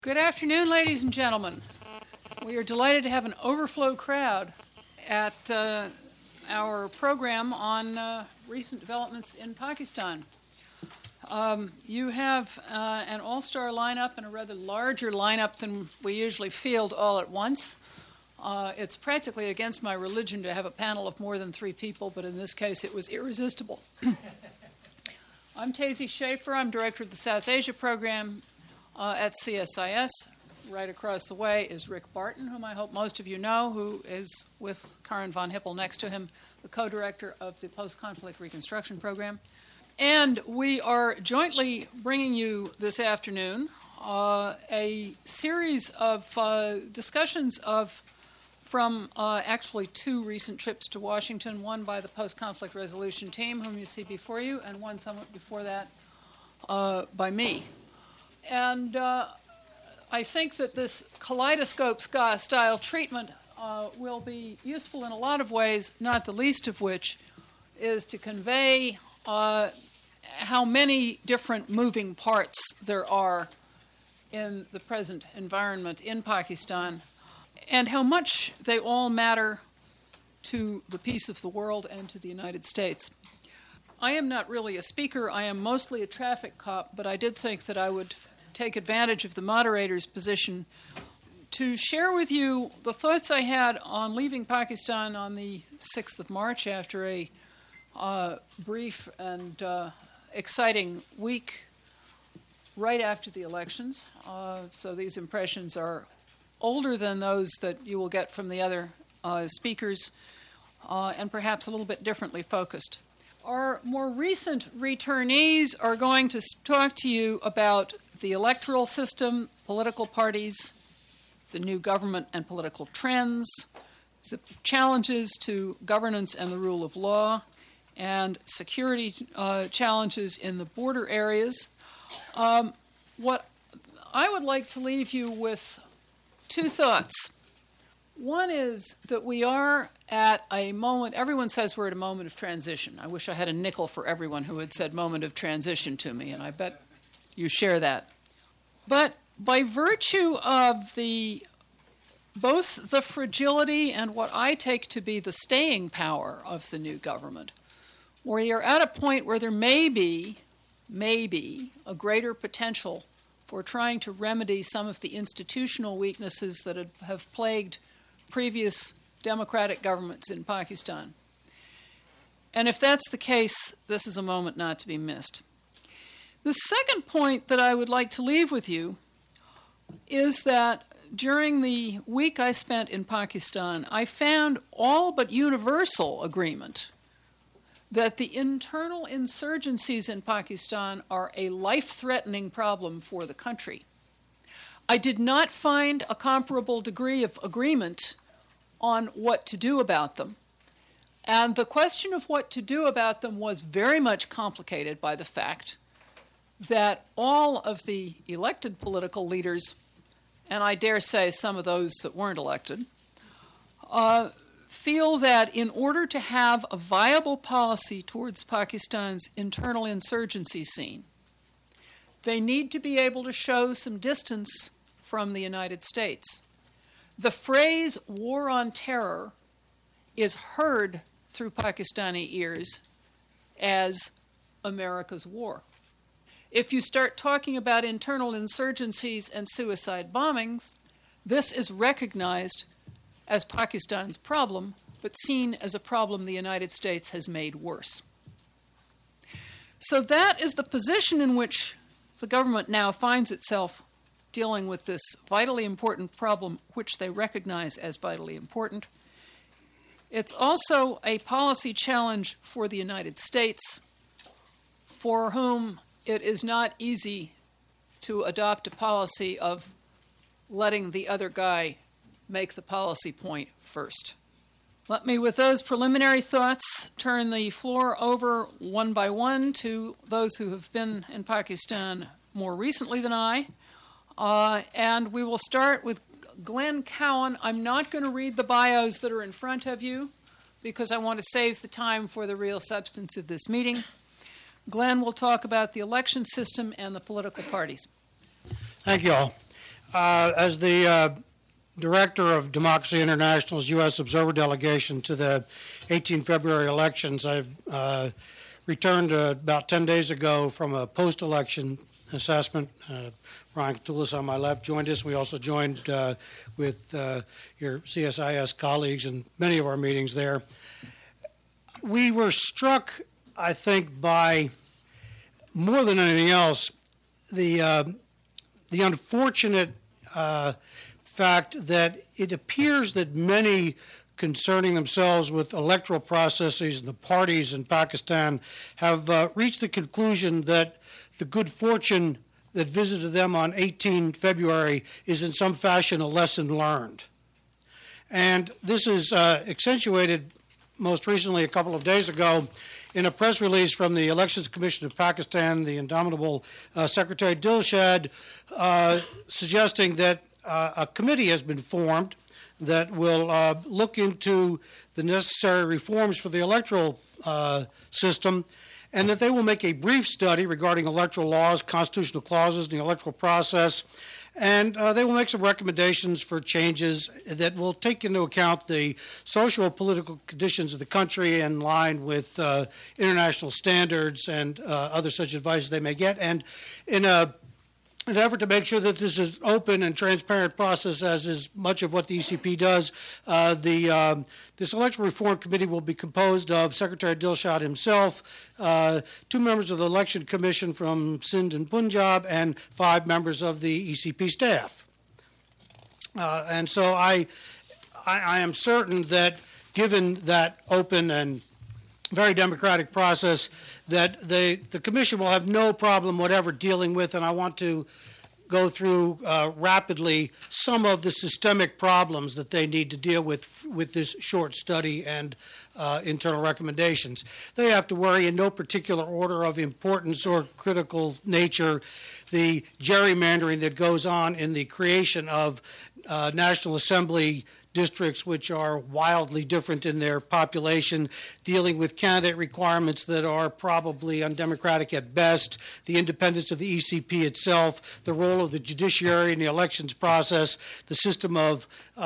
Good afternoon, ladies and gentlemen. We are delighted to have an overflow crowd at our program on recent developments in Pakistan. You have an all-star lineup and a rather larger lineup than we usually field all at once. It's practically against my religion to have a panel of more than 3 people, but in this case it was irresistible. I'm Tazy Schaefer. I'm director of the South Asia program at CSIS. Right across the way is Rick Barton, whom I hope most of you know, who is with Karin von Hippel next to him, the co-director of the Post-Conflict Reconstruction Program. And we are jointly bringing you this afternoon a series of discussions from actually 2 recent trips to Washington, one by the Post-Conflict Resolution Team, whom you see before you, and one somewhat before that by me. And I think that this kaleidoscope-style treatment will be useful in a lot of ways, not the least of which is to convey how many different moving parts there are in the present environment in Pakistan, and how much they all matter to the peace of the world and to the United States. I am not really a speaker. I am mostly a traffic cop, but I did think that I would take advantage of the moderator's position to share with you the thoughts I had on leaving Pakistan on the 6th of March after a brief and exciting week right after the elections. So these impressions are older than those that you will get from the other speakers, and perhaps a little bit differently focused. Our more recent returnees are going to talk to you about the electoral system, political parties, the new government and political trends, the challenges to governance and the rule of law, and security challenges in the border areas. What I would like to leave you with 2 thoughts. One is that we are at a moment, everyone says we're at a moment of transition. I wish I had a nickel for everyone who had said moment of transition to me, and I bet you share that. But by virtue of both the fragility and what I take to be the staying power of the new government, we are at a point where there may be a greater potential for trying to remedy some of the institutional weaknesses that have plagued previous democratic governments in Pakistan. And if that's the case, this is a moment not to be missed. The second point that I would like to leave with you is that during the week I spent in Pakistan, I found all but universal agreement that the internal insurgencies in Pakistan are a life-threatening problem for the country. I did not find a comparable degree of agreement on what to do about them. And the question of what to do about them was very much complicated by the fact that all of the elected political leaders, and I dare say some of those that weren't elected, feel that in order to have a viable policy towards Pakistan's internal insurgency scene, they need to be able to show some distance from the United States. The phrase war on terror is heard through Pakistani ears as America's war. If you start talking about internal insurgencies and suicide bombings, this is recognized as Pakistan's problem, but seen as a problem the United States has made worse. So that is the position in which the government now finds itself dealing with this vitally important problem, which they recognize as vitally important. It's also a policy challenge for the United States, for whom it is not easy to adopt a policy of letting the other guy make the policy point first. Let me, with those preliminary thoughts, turn the floor over one by one to those who have been in Pakistan more recently than I. And we will start with Glenn Cowan. I'm not going to read the bios that are in front of you because I want to save the time for the real substance of this meeting. Glenn will talk about the election system and the political parties. Thank you all. As the Director of Democracy International's U.S. Observer Delegation to the 18 February elections, I've returned about 10 days ago from a post-election assessment. Brian Katulis on my left joined us. We also joined with your CSIS colleagues in many of our meetings there. We were struck, I think, by more than anything else, the unfortunate fact that it appears that many concerning themselves with electoral processes and the parties in Pakistan have reached the conclusion that the good fortune that visited them on 18 February is in some fashion a lesson learned. And this is accentuated most recently a couple of days ago in a press release from the Elections Commission of Pakistan, the indomitable Secretary Dilshad, suggesting that a committee has been formed that will look into the necessary reforms for the electoral system, and that they will make a brief study regarding electoral laws, constitutional clauses, and the electoral process, and they will make some recommendations for changes that will take into account the social and political conditions of the country in line with international standards and other such advice they may get. And in an effort to make sure that this is open and transparent process, as is much of what the ECP does, this Electoral Reform Committee will be composed of Secretary Dilshad himself, 2 members of the Election Commission from Sindh and Punjab, and 5 members of the ECP staff. And so I am certain that given that open and very democratic process, that the Commission will have no problem whatever dealing with, and I want to go through rapidly some of the systemic problems that they need to deal with this short study and internal recommendations. They have to worry in no particular order of importance or critical nature the gerrymandering that goes on in the creation of National Assembly districts, which are wildly different in their population, dealing with candidate requirements that are probably undemocratic at best, the independence of the ECP itself, the role of the judiciary in the elections process, the system of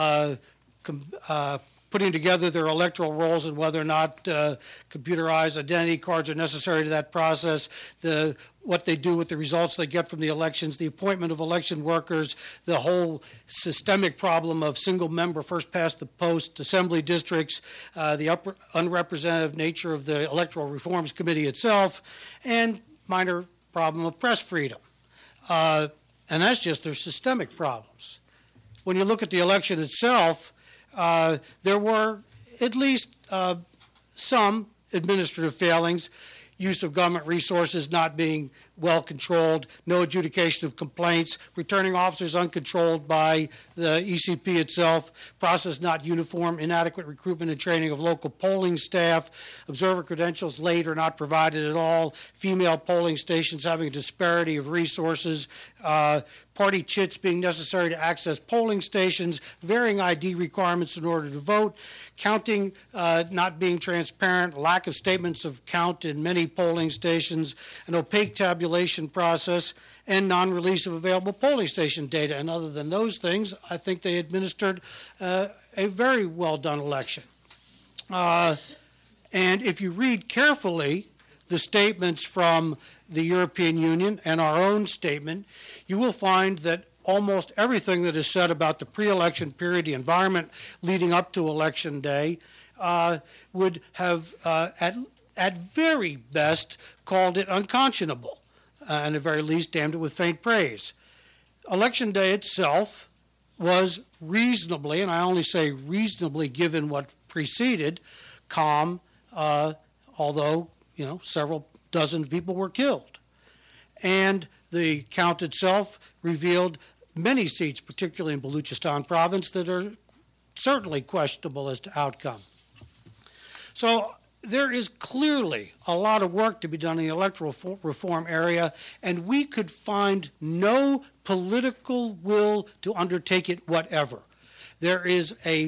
putting together their electoral rolls and whether or not computerized identity cards are necessary to that process, what they do with the results they get from the elections, the appointment of election workers, the whole systemic problem of single-member first-past-the-post assembly districts, the unrepresentative nature of the Electoral Reforms Committee itself, and minor problem of press freedom. And that's just their systemic problems. When you look at the election itself, there were at least some administrative failings, use of government resources not being well controlled, no adjudication of complaints, returning officers uncontrolled by the ECP itself, process not uniform, inadequate recruitment and training of local polling staff, observer credentials late or not provided at all, female polling stations having a disparity of resources, party chits being necessary to access polling stations, varying ID requirements in order to vote, counting not being transparent, lack of statements of count in many polling stations, an opaque tabulation process, and non-release of available polling station data. And other than those things, I think they administered a very well-done election. And if you read carefully the statements from the European Union and our own statement, you will find that almost everything that is said about the pre-election period, the environment leading up to Election Day, would have, at very best, called it unconscionable, and at very least damned it with faint praise. Election Day itself was reasonably, and I only say reasonably given what preceded, calm, although several dozen people were killed. And the count itself revealed many seats, particularly in Balochistan province, that are certainly questionable as to outcome. So there is clearly a lot of work to be done in the electoral reform area, and we could find no political will to undertake it whatever. There is a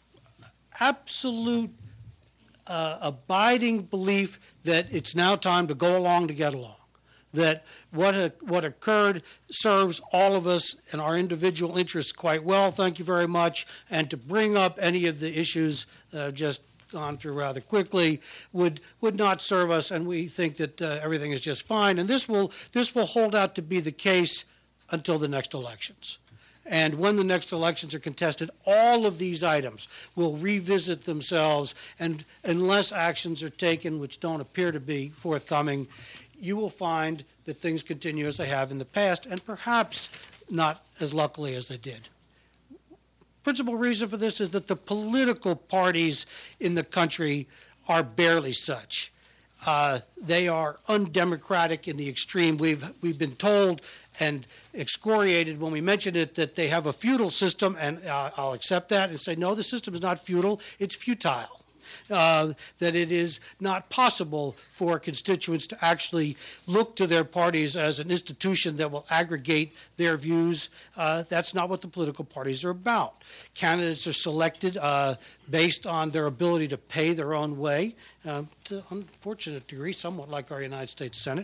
absolute abiding belief that it's now time to go along to get along, that what occurred serves all of us and our individual interests quite well. Thank you very much. And to bring up any of the issues that I've just gone through rather quickly would not serve us, and we think that everything is just fine. And this will hold out to be the case until the next elections. And when the next elections are contested, all of these items will revisit themselves, and unless actions are taken, which don't appear to be forthcoming, you will find that things continue as they have in the past, and perhaps not as luckily as they did. Principal reason for this is that the political parties in the country are barely such. They are undemocratic in the extreme. We've been told and excoriated when we mention it that they have a feudal system, and I'll accept that and say, no, the system is not feudal, it's futile. That it is not possible for constituents to actually look to their parties as an institution that will aggregate their views. That's not what the political parties are about. Candidates are selected based on their ability to pay their own way, to an unfortunate degree, somewhat like our United States Senate.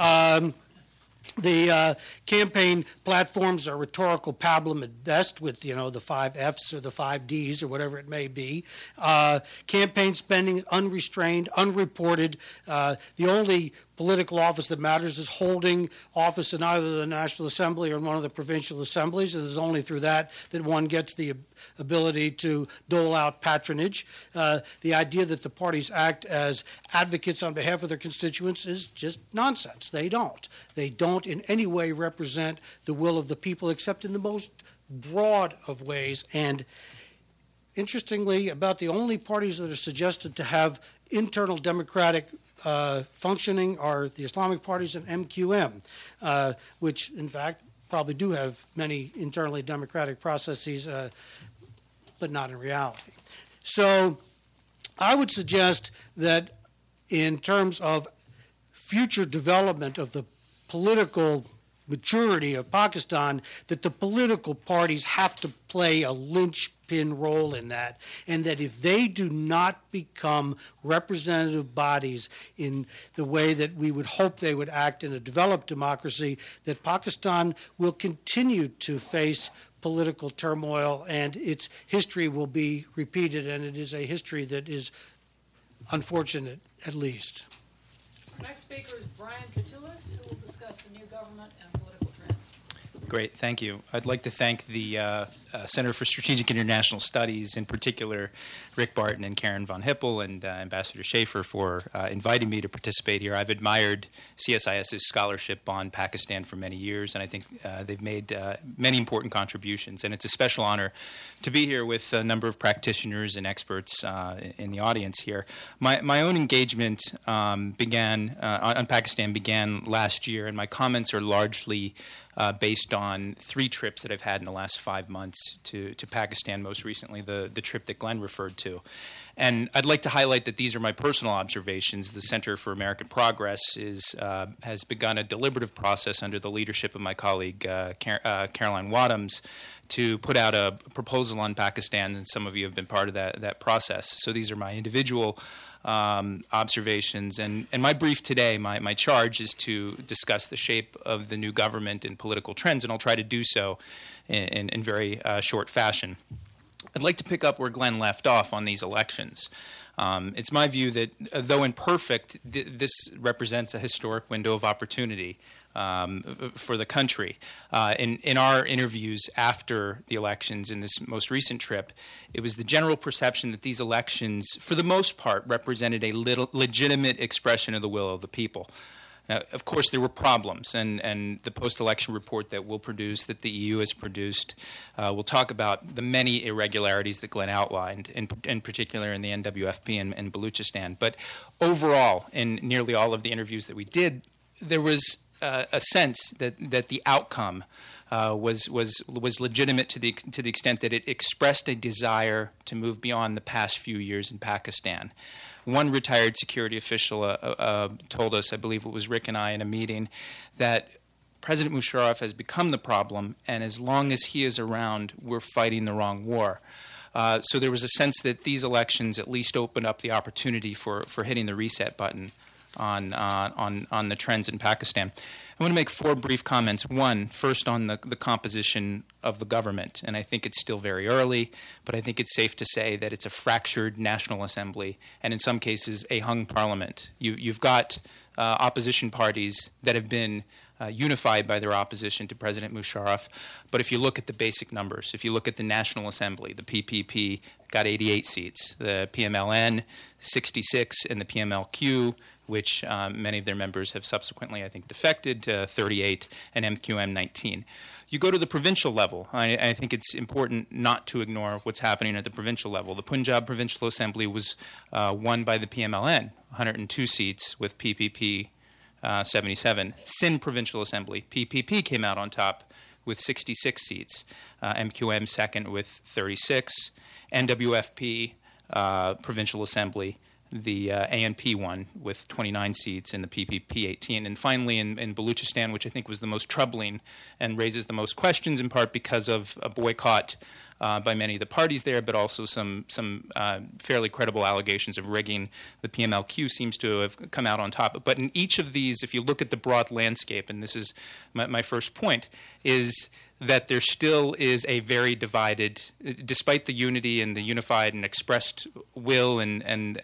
The campaign platforms are rhetorical pablum at best, with the 5 Fs or the 5 Ds or whatever it may be. Campaign spending is unrestrained, unreported. The only political office that matters is holding office in either the National Assembly or in one of the provincial assemblies. It is only through that one gets the ability to dole out patronage. The idea that the parties act as advocates on behalf of their constituents is just nonsense. They don't. They don't in any way represent the will of the people, except in the most broad of ways. And interestingly, about the only parties that are suggested to have internal democratic functioning are the Islamic parties and MQM, which in fact probably do have many internally democratic processes, but not in reality. So I would suggest that in terms of future development of the political maturity of Pakistan, that the political parties have to play a linchpin role in that, and that if they do not become representative bodies in the way that we would hope they would act in a developed democracy, that Pakistan will continue to face political turmoil and its history will be repeated, and it is a history that is unfortunate, at least. Our next speaker is Brian Katulis, who will discuss the new government and political trends. Great, thank you. I'd like to thank the Center for Strategic International Studies, in particular Rick Barton and Karen von Hippel and Ambassador Schaefer for inviting me to participate here. I've admired CSIS's scholarship on Pakistan for many years, and I think they've made many important contributions. And it's a special honor to be here with a number of practitioners and experts in the audience here. My own engagement on Pakistan began last year, and my comments are largely based on 3 trips that I've had in the last 5 months to Pakistan, most recently the trip that Glenn referred to. And I'd like to highlight that these are my personal observations. The Center for American Progress has begun a deliberative process under the leadership of my colleague Caroline Wadhams to put out a proposal on Pakistan, and some of you have been part of that process. So these are my individual observations. And my brief today, my charge is to discuss the shape of the new government and political trends, and I'll try to do so in very short fashion. I'd like to pick up where Glenn left off on these elections. It's my view that, though imperfect, this represents a historic window of opportunity for the country. In our interviews after the elections in this most recent trip, it was the general perception that these elections, for the most part, represented a legitimate expression of the will of the people. Now, of course, there were problems, and the post-election report that we'll produce, that the EU has produced, will talk about the many irregularities that Glenn outlined, in particular in the NWFP and Baluchistan. But overall, in nearly all of the interviews that we did, there was a sense that the outcome was legitimate to the extent that it expressed a desire to move beyond the past few years in Pakistan. One retired security official told us, I believe it was Rick and I in a meeting, that President Musharraf has become the problem, and as long as he is around, we're fighting the wrong war. So there was a sense that these elections at least opened up the opportunity for hitting the reset button on the trends in Pakistan. I want to make 4 brief comments. One, first on the composition of the government, and I think it's still very early, but I think it's safe to say that it's a fractured National Assembly, and in some cases a hung parliament. You've got opposition parties that have been unified by their opposition to President Musharraf. But if you look at the basic numbers, if you look at the National Assembly, the PPP got 88 seats, the PMLN 66, and the PMLQ, which many of their members have subsequently, I think, defected, 38, and MQM 19. You go to the provincial level. I think it's important not to ignore what's happening at the provincial level. The Punjab Provincial Assembly was won by the PMLN, 102 seats with PPP 77. Sindh Provincial Assembly, PPP came out on top with 66 seats. MQM second with 36. NWFP Provincial Assembly, the ANP won with 29 seats in the PPP 18. And finally, in Baluchistan, which I think was the most troubling and raises the most questions, in part because of a boycott by many of the parties there, but also some fairly credible allegations of rigging. The PMLQ seems to have come out on top. But in each of these, if you look at the broad landscape, and this is my first point, is that there still is a very divided, despite the unity and the unified and expressed will and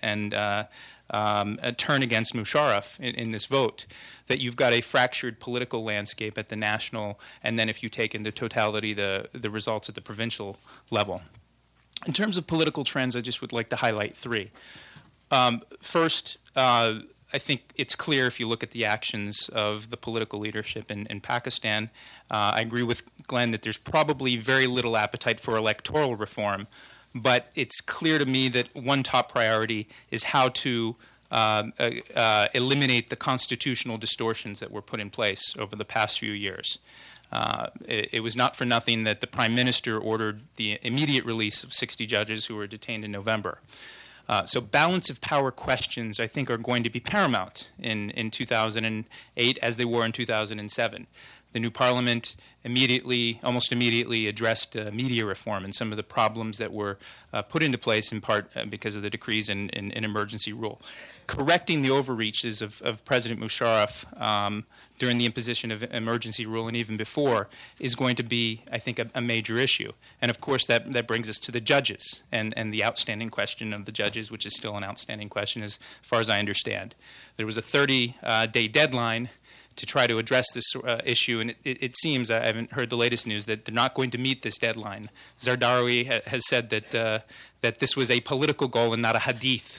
a turn against Musharraf in this vote, that you've got a fractured political landscape at the national, and then if you take into totality the results at the provincial level. In terms of political trends, I just would like to highlight 3. First, I think it's clear if you look at the actions of the political leadership in Pakistan. I agree with Glenn that there's probably very little appetite for electoral reform, but it's clear to me that one top priority is how to eliminate the constitutional distortions that were put in place over the past few years. It was not for nothing that the Prime Minister ordered the immediate release of 60 judges who were detained in November. So balance of power questions, I think, are going to be paramount in 2008 as they were in 2007. The new parliament almost immediately addressed media reform and some of the problems that were put into place in part because of the decrees in emergency rule. Correcting the overreaches of President Musharraf during the imposition of emergency rule and even before is going to be, I think, a major issue. And of course, that brings us to the judges and the outstanding question of the judges, which is still an outstanding question as far as I understand. There was a 30-day deadline to try to address this issue, and it seems, I haven't heard the latest news, that they're not going to meet this deadline. Zardawi has said that this was a political goal and not a hadith,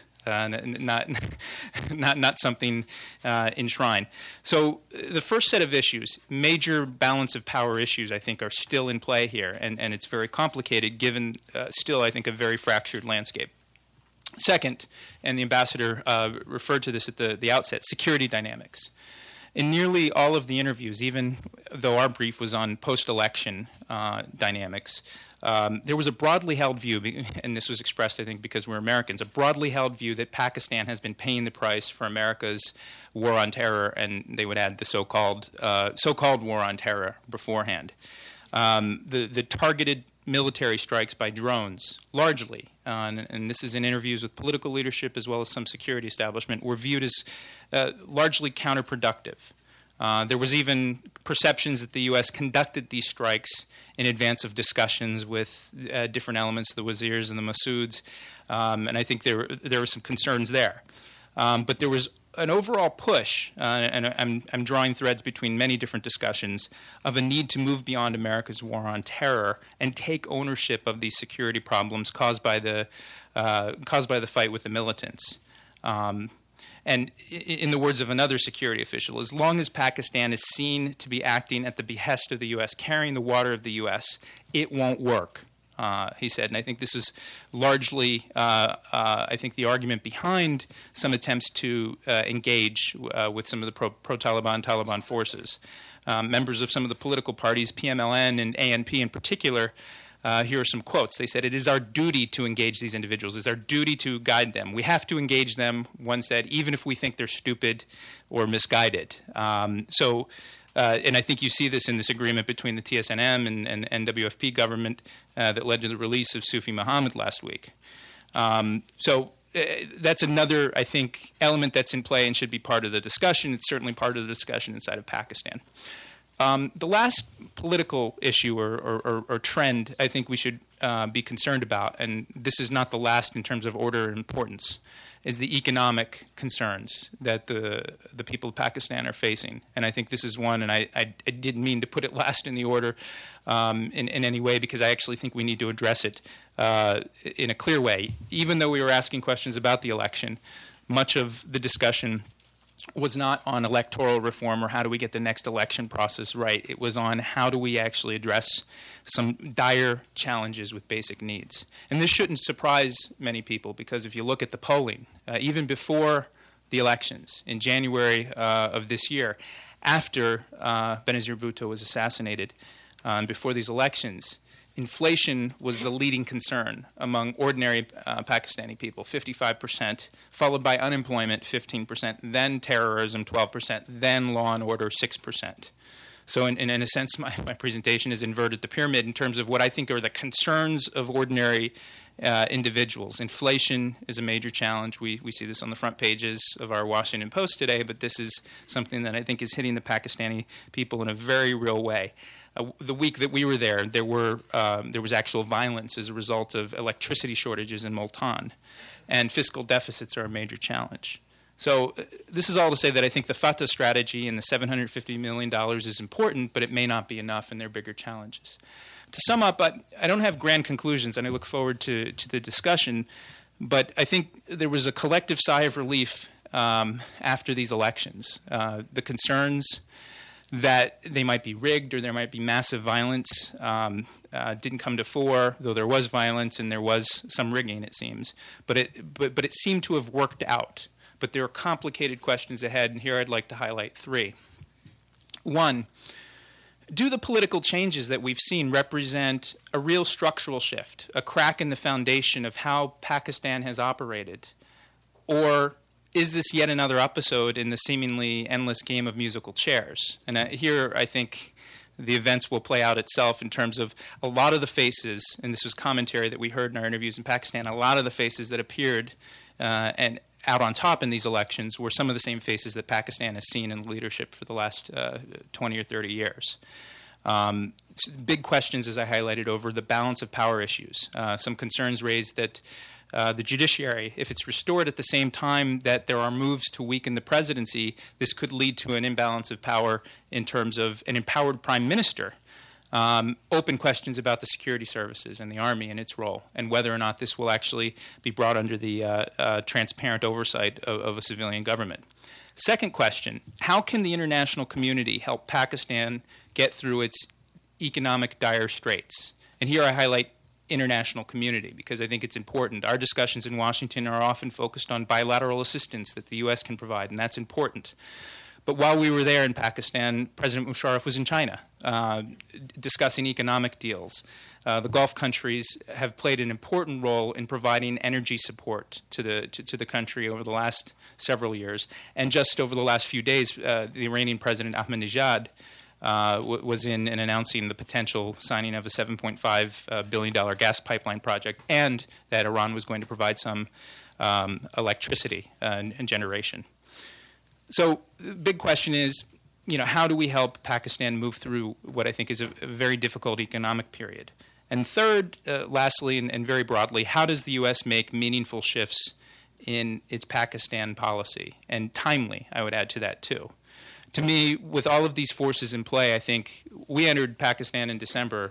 not something enshrined. So the first set of issues, major balance of power issues, I think, are still in play here, and it's very complicated given still, I think, a very fractured landscape. Second, and the ambassador referred to this at the outset, security dynamics. In nearly all of the interviews, even though our brief was on post-election dynamics, there was a broadly held view, and this was expressed, I think, because we're Americans, a broadly held view that Pakistan has been paying the price for America's war on terror, and they would add the so-called war on terror beforehand. The targeted military strikes by drones, largely, and this is in interviews with political leadership as well as some security establishment, were viewed as largely counterproductive. There was even perceptions that the U.S. conducted these strikes in advance of discussions with different elements, the Wazirs and the Masouds, and I think there were some concerns there. But there was an overall push, and I'm drawing threads between many different discussions, of a need to move beyond America's war on terror and take ownership of these security problems caused by the fight with the militants. And in the words of another security official, as long as Pakistan is seen to be acting at the behest of the U.S., carrying the water of the U.S., it won't work, he said. And I think this is largely, I think, the argument behind some attempts to engage with some of the pro-Taliban forces. Members of some of the political parties, PMLN and ANP in particular, here are some quotes. They said, "It is our duty to engage these individuals. It is our duty to guide them. We have to engage them," one said, "even if we think they're stupid or misguided." And I think you see this in this agreement between the TSNM and NWFP government that led to the release of Sufi Muhammad last week. So that's another, I think, element that's in play and should be part of the discussion. It's certainly part of the discussion inside of Pakistan. The last political issue or trend I think we should be concerned about, and this is not the last in terms of order and importance, is the economic concerns that the people of Pakistan are facing. And I think this is one, and I didn't mean to put it last in the order in any way, because I actually think we need to address it in a clear way. Even though we were asking questions about the election, much of the discussion was not on electoral reform or how do we get the next election process right. It was on how do we actually address some dire challenges with basic needs. And this shouldn't surprise many people, because if you look at the polling, even before the elections in January of this year, after Benazir Bhutto was assassinated, and before these elections, inflation was the leading concern among ordinary Pakistani people, 55%, followed by unemployment, 15%, then terrorism, 12%, then law and order, 6%. So in a sense, my presentation has inverted the pyramid in terms of what I think are the concerns of ordinary individuals. Inflation is a major challenge. We see this on the front pages of our Washington Post today, but this is something that I think is hitting the Pakistani people in a very real way. The week that we were there, there was actual violence as a result of electricity shortages in Multan, and fiscal deficits are a major challenge. So this is all to say that I think the Fatah strategy and the $750 million is important, but it may not be enough, and there are bigger challenges. To sum up, I don't have grand conclusions, and I look forward to the discussion, but I think there was a collective sigh of relief after these elections. The concerns that they might be rigged or there might be massive violence didn't come to fore, though there was violence and there was some rigging, it seems. But it seemed to have worked out. But there are complicated questions ahead, and here I'd like to highlight three. One, do the political changes that we've seen represent a real structural shift, a crack in the foundation of how Pakistan has operated? Or is this yet another episode in the seemingly endless game of musical chairs? And here I think the events will play out itself in terms of a lot of the faces, and this was commentary that we heard in our interviews in Pakistan, a lot of the faces that appeared and out on top in these elections were some of the same faces that Pakistan has seen in leadership for the last 20 or 30 years. Big questions, as I highlighted, over the balance of power issues. Some concerns raised that the judiciary, if it's restored at the same time that there are moves to weaken the presidency, this could lead to an imbalance of power in terms of an empowered prime minister. Open questions about the security services and the army and its role, and whether or not this will actually be brought under the transparent oversight of a civilian government. Second question, how can the international community help Pakistan get through its economic dire straits? And here I highlight international community because I think it's important. Our discussions in Washington are often focused on bilateral assistance that the U.S. can provide, and that's important. But while we were there in Pakistan, President Musharraf was in China discussing economic deals. The Gulf countries have played an important role in providing energy support to the country over the last several years. And just over the last few days, the Iranian President Ahmadinejad was in and announcing the potential signing of a $7.5 billion gas pipeline project, and that Iran was going to provide some electricity and generation. So the big question is, how do we help Pakistan move through what I think is a very difficult economic period? And third, lastly, and very broadly, how does the U.S. make meaningful shifts in its Pakistan policy? And timely, I would add to that, too. To me, with all of these forces in play, I think we entered Pakistan in December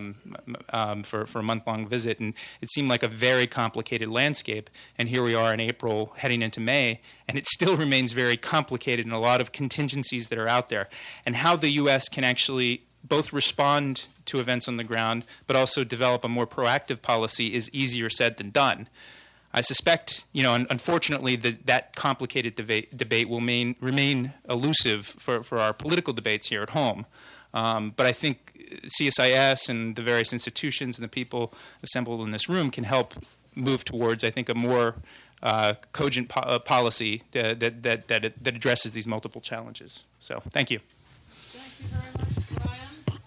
for a month-long visit, and it seemed like a very complicated landscape. And here we are in April, heading into May, and it still remains very complicated and a lot of contingencies that are out there. And how the U.S. can actually both respond to events on the ground, but also develop a more proactive policy is easier said than done. I suspect, unfortunately, that complicated debate will remain elusive for our political debates here at home. But I think CSIS and the various institutions and the people assembled in this room can help move towards, I think, a more cogent policy that addresses these multiple challenges. So, thank you. Thank you very much, Brian.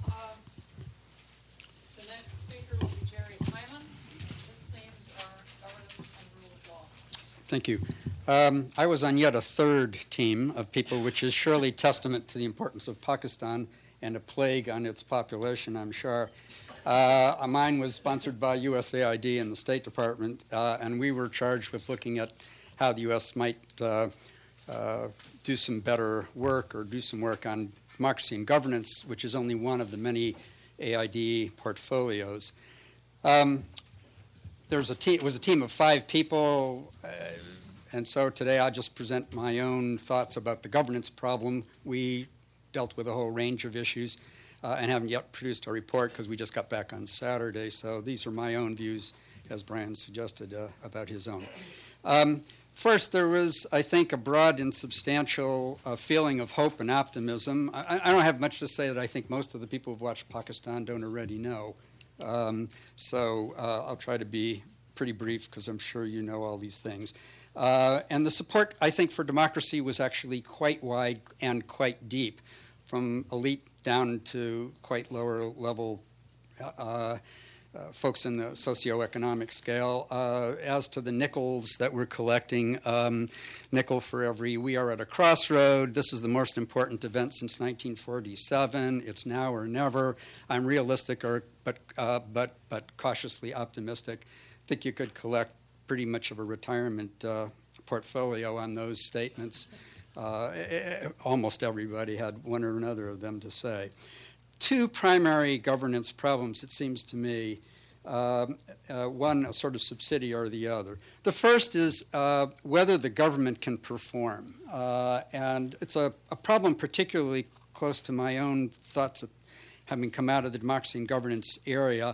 The next speaker will be Jerry Hyman. His themes are governance and rule of law. Thank you. I was on yet a third team of people, which is surely testament to the importance of Pakistan and a plague on its population, I'm sure. Mine was sponsored by USAID and the State Department, and we were charged with looking at how the U.S. might do some better work or do some work on democracy and governance, which is only one of the many AID portfolios. It was a team of 5 people, and so today I'll just present my own thoughts about the governance problem. We dealt with a whole range of issues and haven't yet produced a report because we just got back on Saturday, so these are my own views, as Brian suggested, about his own. First, there was, I think, a broad and substantial feeling of hope and optimism. I don't have much to say that I think most of the people who've watched Pakistan don't already know. So I'll try to be pretty brief because I'm sure you know all these things. And the support, I think, for democracy was actually quite wide and quite deep, from elite down to quite lower level folks in the socioeconomic scale. As to the nickels that we're collecting, nickel for every, we are at a crossroad. This is the most important event since 1947. It's now or never. I'm realistic, but cautiously optimistic. I think you could collect pretty much of a retirement portfolio on those statements. Almost everybody had one or another of them to say. 2 primary governance problems, it seems to me, one a sort of subsidiary of the other. The first is whether the government can perform. And it's a problem particularly close to my own thoughts of having come out of the democracy and governance area.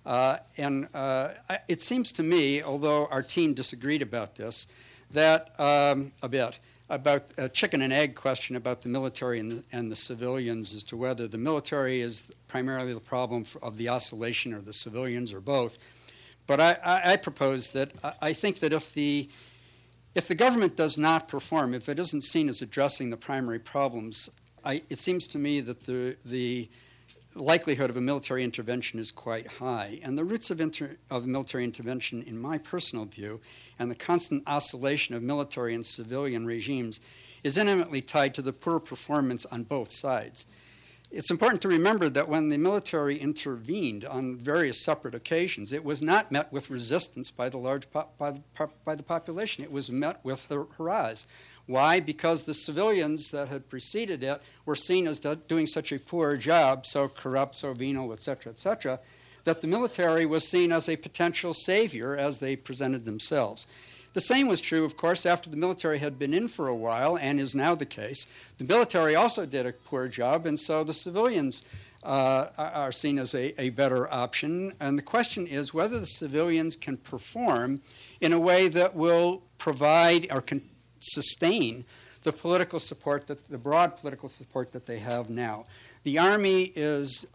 It seems to me, although our team disagreed about this, that a bit, about a chicken and egg question about the military and the civilians as to whether the military is primarily the problem of the oscillation or the civilians or both. But I propose that I think that if the government does not perform, if it isn't seen as addressing the primary problems, it seems to me that the likelihood of a military intervention is quite high. And the roots of military intervention, in my personal view, and the constant oscillation of military and civilian regimes is intimately tied to the poor performance on both sides. It's important to remember that when the military intervened on various separate occasions, it was not met with resistance by the by the population. It was met with hurrahs. Why? Because the civilians that had preceded it were seen as doing such a poor job, so corrupt, so venal, et cetera, that the military was seen as a potential savior as they presented themselves. The same was true, of course, after the military had been in for a while, and is now the case. The military also did a poor job, and so the civilians are seen as a better option. And the question is whether the civilians can perform in a way that will provide or can sustain the political support, the broad political support that they have now. The Army is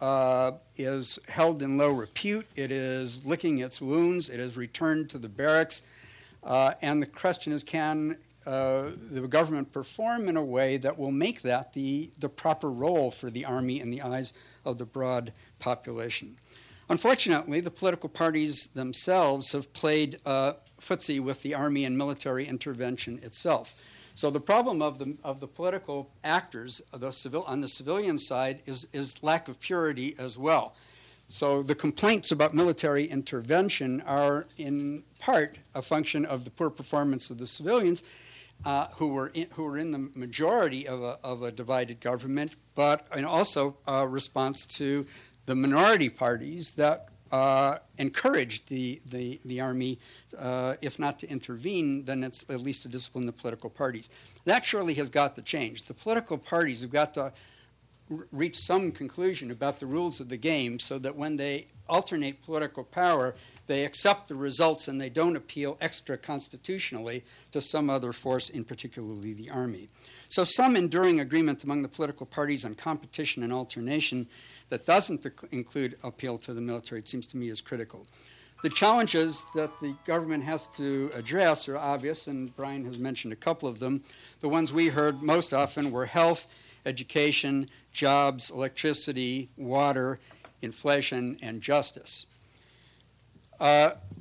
held in low repute. It is licking its wounds. It is returned to the barracks. And the question is, can the government perform in a way that will make that the proper role for the Army in the eyes of the broad population? Unfortunately, the political parties themselves have played footsie with the Army and military intervention itself. So the problem of the political actors on the civilian side is lack of purity as well. So the complaints about military intervention are in part a function of the poor performance of the civilians who were in the majority of a divided government, but also a response to the minority parties that encouraged the Army, if not to intervene, then it's at least to discipline the political parties. That surely has got to change. The political parties have got to reach some conclusion about the rules of the game so that when they alternate political power, they accept the results and they don't appeal extra-constitutionally to some other force, in particularly the Army. So some enduring agreement among the political parties on competition and alternation that doesn't include appeal to the military, it seems to me, is critical. The challenges that the government has to address are obvious, and Brian has mentioned a couple of them. The ones we heard most often were health, education, jobs, electricity, water, inflation, and justice.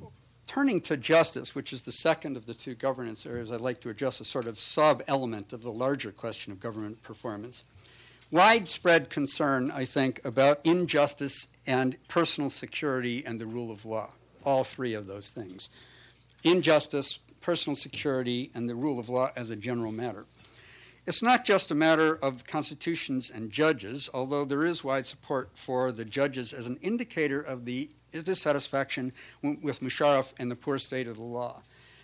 Turning to justice, which is the second of the two governance areas, I'd like to address a sort of sub-element of the larger question of government performance. Widespread concern, I think, about injustice and personal security and the rule of law, all three of those things. Injustice, personal security, and the rule of law as a general matter. It's not just a matter of constitutions and judges, although there is wide support for the judges as an indicator of the dissatisfaction with Musharraf and the poor state of the law.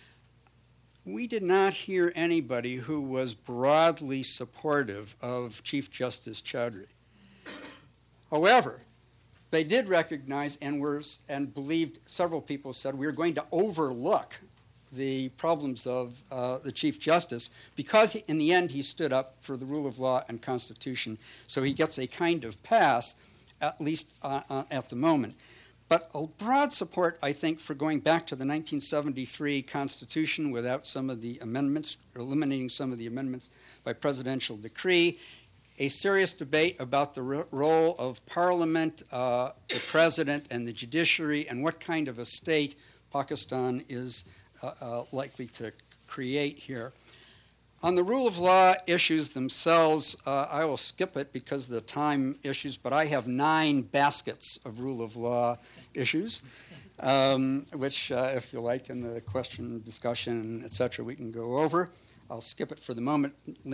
We did not hear anybody who was broadly supportive of Chief Justice Chaudhry. However, they did recognize and believed, several people said, we are going to overlook the problems of the Chief Justice because in the end he stood up for the rule of law and Constitution, so he gets a kind of pass, at least at the moment. But a broad support, I think, for going back to the 1973 Constitution without some of the amendments, or eliminating some of the amendments by presidential decree, a serious debate about the role of Parliament, the President, and the judiciary, and what kind of a state Pakistan is likely to create here. On the rule of law issues themselves, I will skip it because of the time issues, but I have 9 baskets of rule of law issues, which, if you like, in the question, discussion, etc., we can go over. I'll skip it for the moment.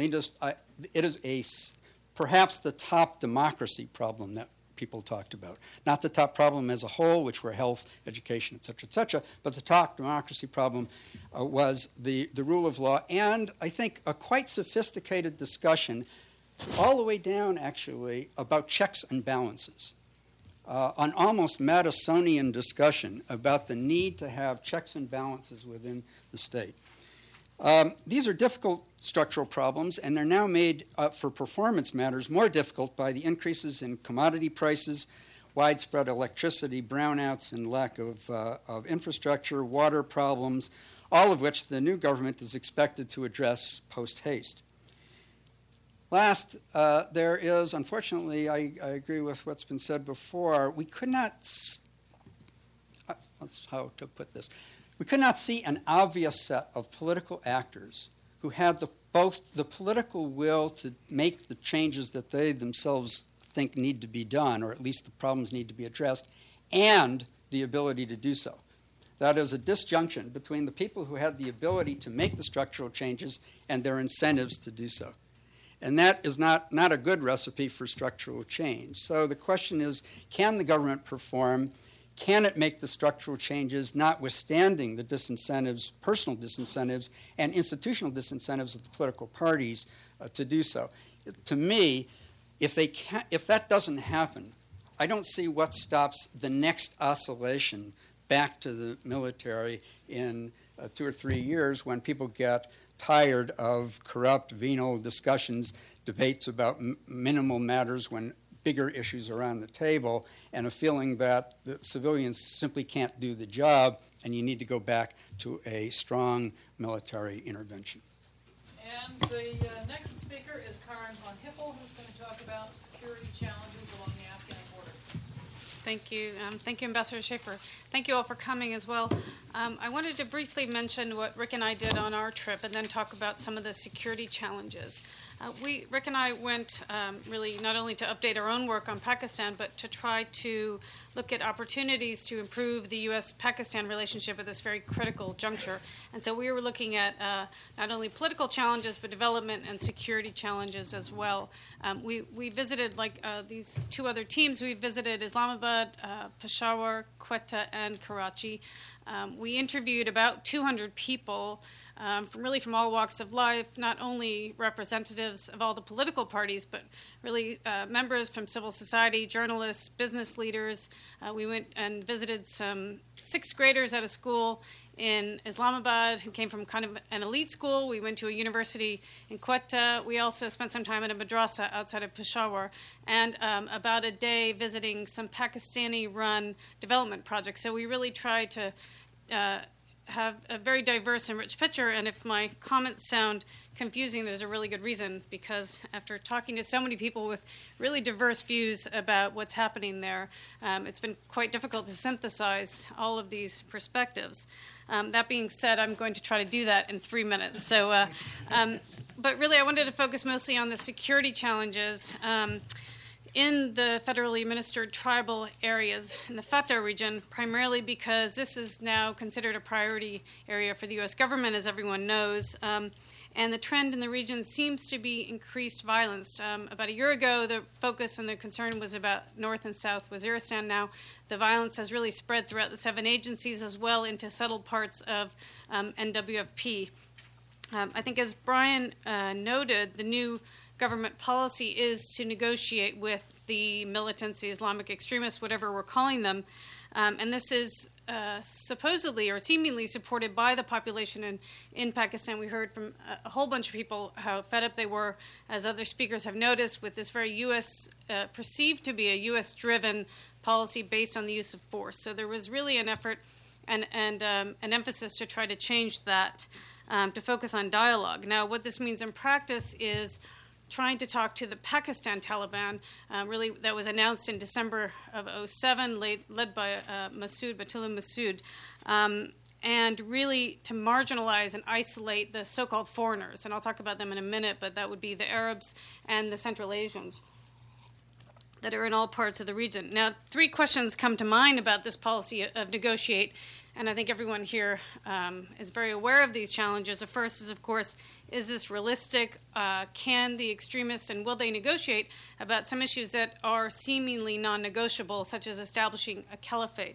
It is perhaps the top democracy problem that people talked about. Not the top problem as a whole, which were health, education, etc., but the top democracy problem was the rule of law, and I think a quite sophisticated discussion all the way down, actually, about checks and balances. An almost Madisonian discussion about the need to have checks and balances within the state. These are difficult structural problems, and they're now made, for performance matters, more difficult by the increases in commodity prices, widespread electricity brownouts, and lack of infrastructure, water problems, all of which the new government is expected to address post-haste. Last, there is, unfortunately, I agree with what's been said before, we could not, how to put this, we could not see an obvious set of political actors who had both the political will to make the changes that they themselves think need to be done, or at least the problems need to be addressed, and the ability to do so. That is a disjunction between the people who had the ability to make the structural changes and their incentives to do so. And that is not a good recipe for structural change. So the question is, can the government perform? Can it make the structural changes, notwithstanding the disincentives, personal disincentives, and institutional disincentives of the political parties to do so? To me, if that doesn't happen, I don't see what stops the next oscillation back to the military in 2 or 3 years when people get tired of corrupt, venal discussions, debates about minimal matters when bigger issues are on the table, and a feeling that the civilians simply can't do the job, and you need to go back to a strong military intervention. And the next speaker is Karen von Hippel, who's going to talk about security challenges along the Afghan border. Thank you. Thank you, Ambassador Schaefer. Thank you all for coming as well. I wanted to briefly mention what Rick and I did on our trip and then talk about some of the security challenges. Rick and I went really not only to update our own work on Pakistan, but to try to look at opportunities to improve the U.S.-Pakistan relationship at this very critical juncture. And so we were looking at not only political challenges, but development and security challenges as well. We visited, like these 2 other teams, we visited Islamabad, Peshawar, Quetta, and Karachi. We interviewed about 200 people from all walks of life, not only representatives of all the political parties, but really members from civil society, journalists, business leaders. We went and visited some 6th graders at a school in Islamabad who came from kind of an elite school. We went to a university in Quetta. We also spent some time at a madrasa outside of Peshawar, and about a day visiting some Pakistani-run development projects. So we really tried to have a very diverse and rich picture, and if my comments sound confusing, there's a really good reason, because after talking to so many people with really diverse views about what's happening there, it's been quite difficult to synthesize all of these perspectives. That being said, I'm going to try to do that in 3 minutes. So, but really, I wanted to focus mostly on the security challenges in the federally administered tribal areas in the FATO region, primarily because this is now considered a priority area for the U.S. government, as everyone knows. And the trend in the region seems to be increased violence. About a year ago, the focus and the concern was about North and South Waziristan. Now, the violence has really spread throughout the 7 agencies as well into settled parts of NWFP. I think, as Brian noted, the new government policy is to negotiate with the militants, the Islamic extremists, whatever we're calling them. And this is supposedly or seemingly supported by the population in Pakistan. We heard from a whole bunch of people how fed up they were, as other speakers have noticed, with this very U.S., perceived to be a U.S.-driven policy based on the use of force. So there was really an effort and an emphasis to try to change that, to focus on dialogue. Now, what this means in practice is trying to talk to the Pakistan Taliban, really that was announced in December of 2007, led by Batullah Masood, and really to marginalize and isolate the so-called foreigners. And I'll talk about them in a minute, but that would be the Arabs and the Central Asians that are in all parts of the region. Now, 3 questions come to mind about this policy of negotiate, and I think everyone here is very aware of these challenges. The first is, of course, is this realistic? Can the extremists, and will they negotiate about some issues that are seemingly non-negotiable, such as establishing a caliphate?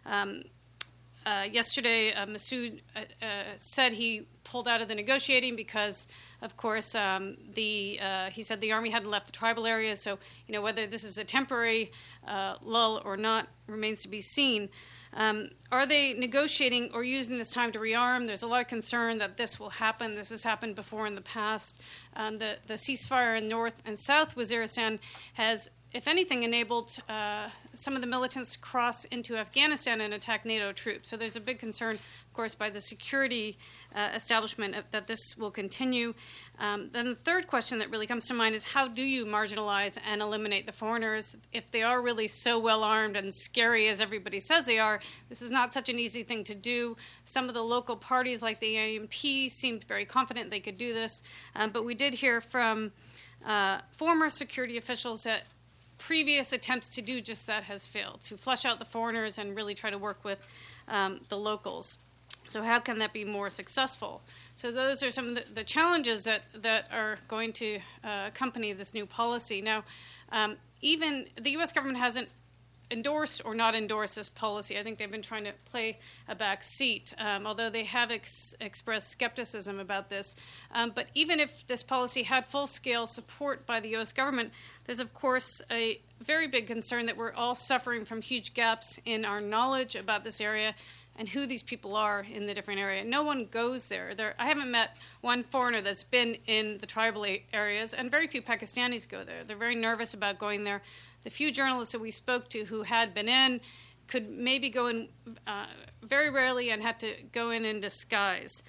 Yesterday, Masood said he pulled out of the negotiating because, of course, he said the army hadn't left the tribal areas. So, whether this is a temporary lull or not remains to be seen. Are they negotiating or using this time to rearm? There's a lot of concern that this will happen. This has happened before in the past. The ceasefire in North and South Waziristan has, if anything, enabled some of the militants to cross into Afghanistan and attack NATO troops. So there's a big concern, of course, by the security establishment that this will continue. Then the third question that really comes to mind is, how do you marginalize and eliminate the foreigners? If they are really so well armed and scary as everybody says they are, this is not such an easy thing to do. Some of the local parties like the AMP seemed very confident they could do this. But we did hear from former security officials that previous attempts to do just that has failed, to flush out the foreigners and really try to work with the locals. So how can that be more successful? So those are some of the challenges that are going to accompany this new policy. Now, even the U.S. government hasn't endorsed or not endorsed this policy. I think they've been trying to play a back seat, although they have expressed skepticism about this. But even if this policy had full-scale support by the U.S. government, there's, of course, a very big concern that we're all suffering from huge gaps in our knowledge about this area and who these people are in the different area. No one goes there. I haven't met one foreigner that's been in the tribal areas, and very few Pakistanis go there. They're very nervous about going there. The few journalists that we spoke to who had been in could maybe go in very rarely and had to go in disguise.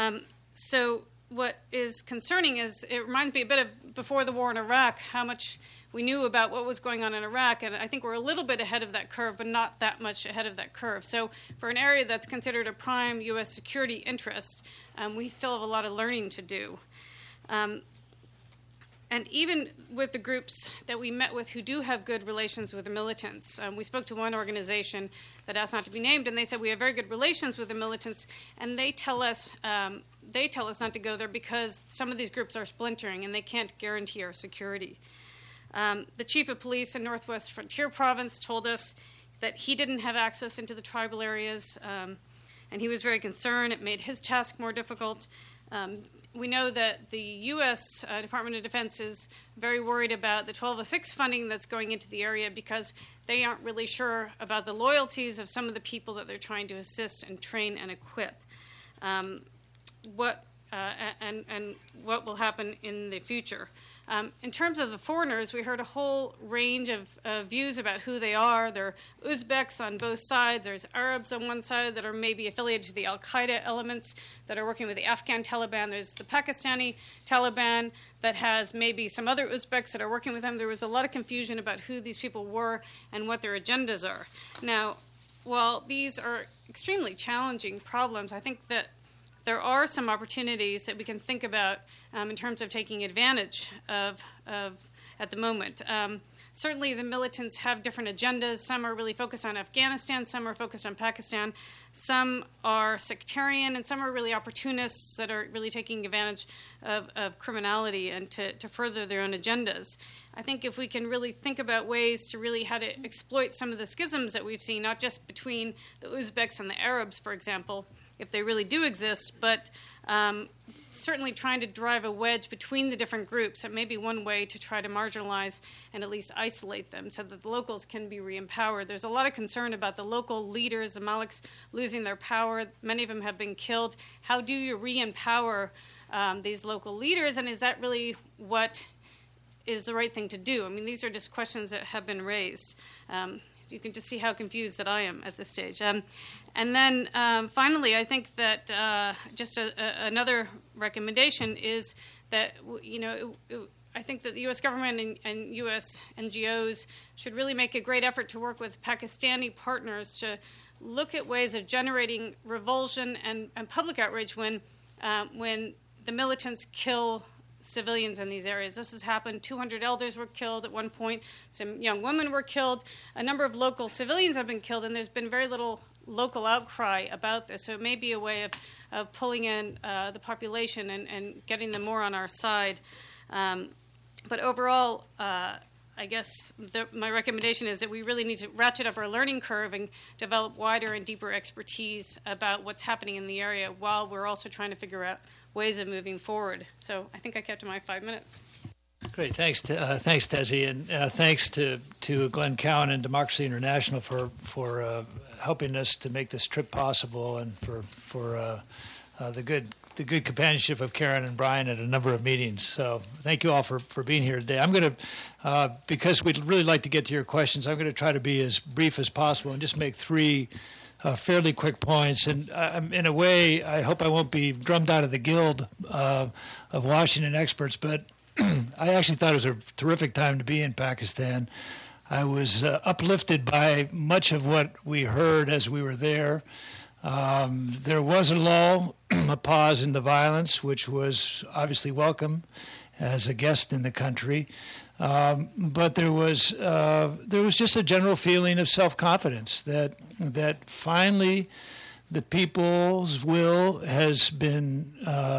So what is concerning is, it reminds me a bit of before the war in Iraq, how much we knew about what was going on in Iraq, and I think we're a little bit ahead of that curve, but not that much ahead of that curve. So for an area that's considered a prime U.S. security interest, we still have a lot of learning to do. And even with the groups that we met with who do have good relations with the militants, we spoke to one organization that asked not to be named, and they said we have very good relations with the militants, and they tell us not to go there because some of these groups are splintering and they can't guarantee our security. The chief of police in Northwest Frontier Province told us that he didn't have access into the tribal areas, and he was very concerned. It made his task more difficult. We know that the U.S. Department of Defense is very worried about the 1206 funding that's going into the area because they aren't really sure about the loyalties of some of the people that they're trying to assist and train and equip. What will happen in the future. In terms of the foreigners, we heard a whole range of views about who they are. There are Uzbeks on both sides. There's Arabs on one side that are maybe affiliated to the al-Qaeda elements that are working with the Afghan Taliban. There's the Pakistani Taliban that has maybe some other Uzbeks that are working with them. There was a lot of confusion about who these people were and what their agendas are. Now, while these are extremely challenging problems, I think that there are some opportunities that we can think about in terms of taking advantage of at the moment. Certainly the militants have different agendas. Some are really focused on Afghanistan, some are focused on Pakistan, some are sectarian, and some are really opportunists that are really taking advantage of criminality and to further their own agendas. I think if we can really think about ways to really how to exploit some of the schisms that we've seen, not just between the Uzbeks and the Arabs, for example, if they really do exist, but certainly trying to drive a wedge between the different groups. That may be one way to try to marginalize and at least isolate them so that the locals can be re-empowered. There's a lot of concern about the local leaders, the Maliks losing their power. Many of them have been killed. How do you re-empower these local leaders, and is that really what is the right thing to do? I mean, these are just questions that have been raised. You can just see how confused that I am at this stage. And then finally, I think that just another recommendation is that, I think that the U.S. government and U.S. NGOs should really make a great effort to work with Pakistani partners to look at ways of generating revulsion and public outrage when the militants kill civilians in these areas. This has happened. 200 elders were killed at one point. Some young women were killed. A number of local civilians have been killed, and there's been very little local outcry about this. So it may be a way of pulling in the population and getting them more on our side. But overall, I guess my recommendation is that we really need to ratchet up our learning curve and develop wider and deeper expertise about what's happening in the area while we're also trying to figure out ways of moving forward. So I think I kept to my 5 minutes. Great, thanks, Desi, and thanks to Glenn Cowan and Democracy International for helping us to make this trip possible, and for the good companionship of Karen and Brian at a number of meetings. So thank you all for being here today. I'm going to, because we'd really like to get to your questions, I'm going to try to be as brief as possible and just make three fairly quick points. And in a way, I hope I won't be drummed out of the guild of Washington experts, but I actually thought it was a terrific time to be in Pakistan. I was uplifted by much of what we heard as we were there. There was a lull, a pause in the violence, which was obviously welcome as a guest in the country. But there was just a general feeling of self-confidence that finally the people's will has been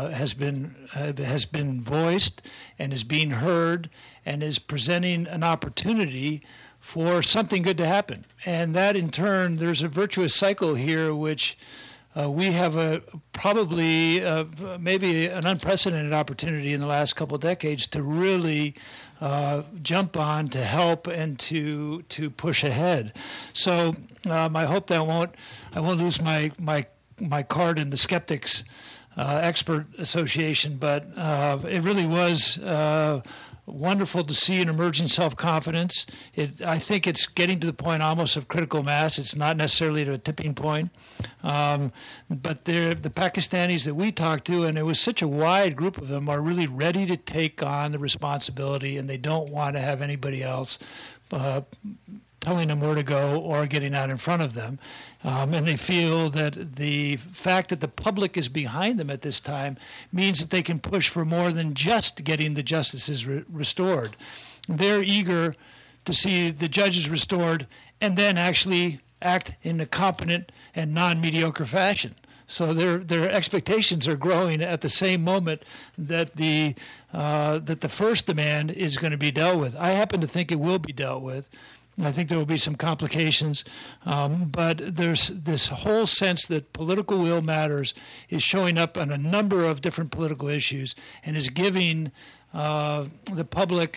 voiced and is being heard and is presenting an opportunity for something good to happen. And that in turn, there's a virtuous cycle here, which we have probably maybe an unprecedented opportunity in the last couple of decades to really jump on, to help, and to push ahead. So I hope that I won't lose my card in the Skeptics Expert Association, but it really was wonderful to see an emerging self-confidence. I think it's getting to the point almost of critical mass. It's not necessarily to a tipping point. But the Pakistanis that we talked to, and it was such a wide group of them, are really ready to take on the responsibility, and they don't want to have anybody else telling them where to go or getting out in front of them. And they feel that the fact that the public is behind them at this time means that they can push for more than just getting the justices restored. They're eager to see the judges restored and then actually act in a competent and non-mediocre fashion. So their expectations are growing at the same moment that the first demand is going to be dealt with. I happen to think it will be dealt with. I think there will be some complications, but there's this whole sense that political will matters is showing up on a number of different political issues and is giving the public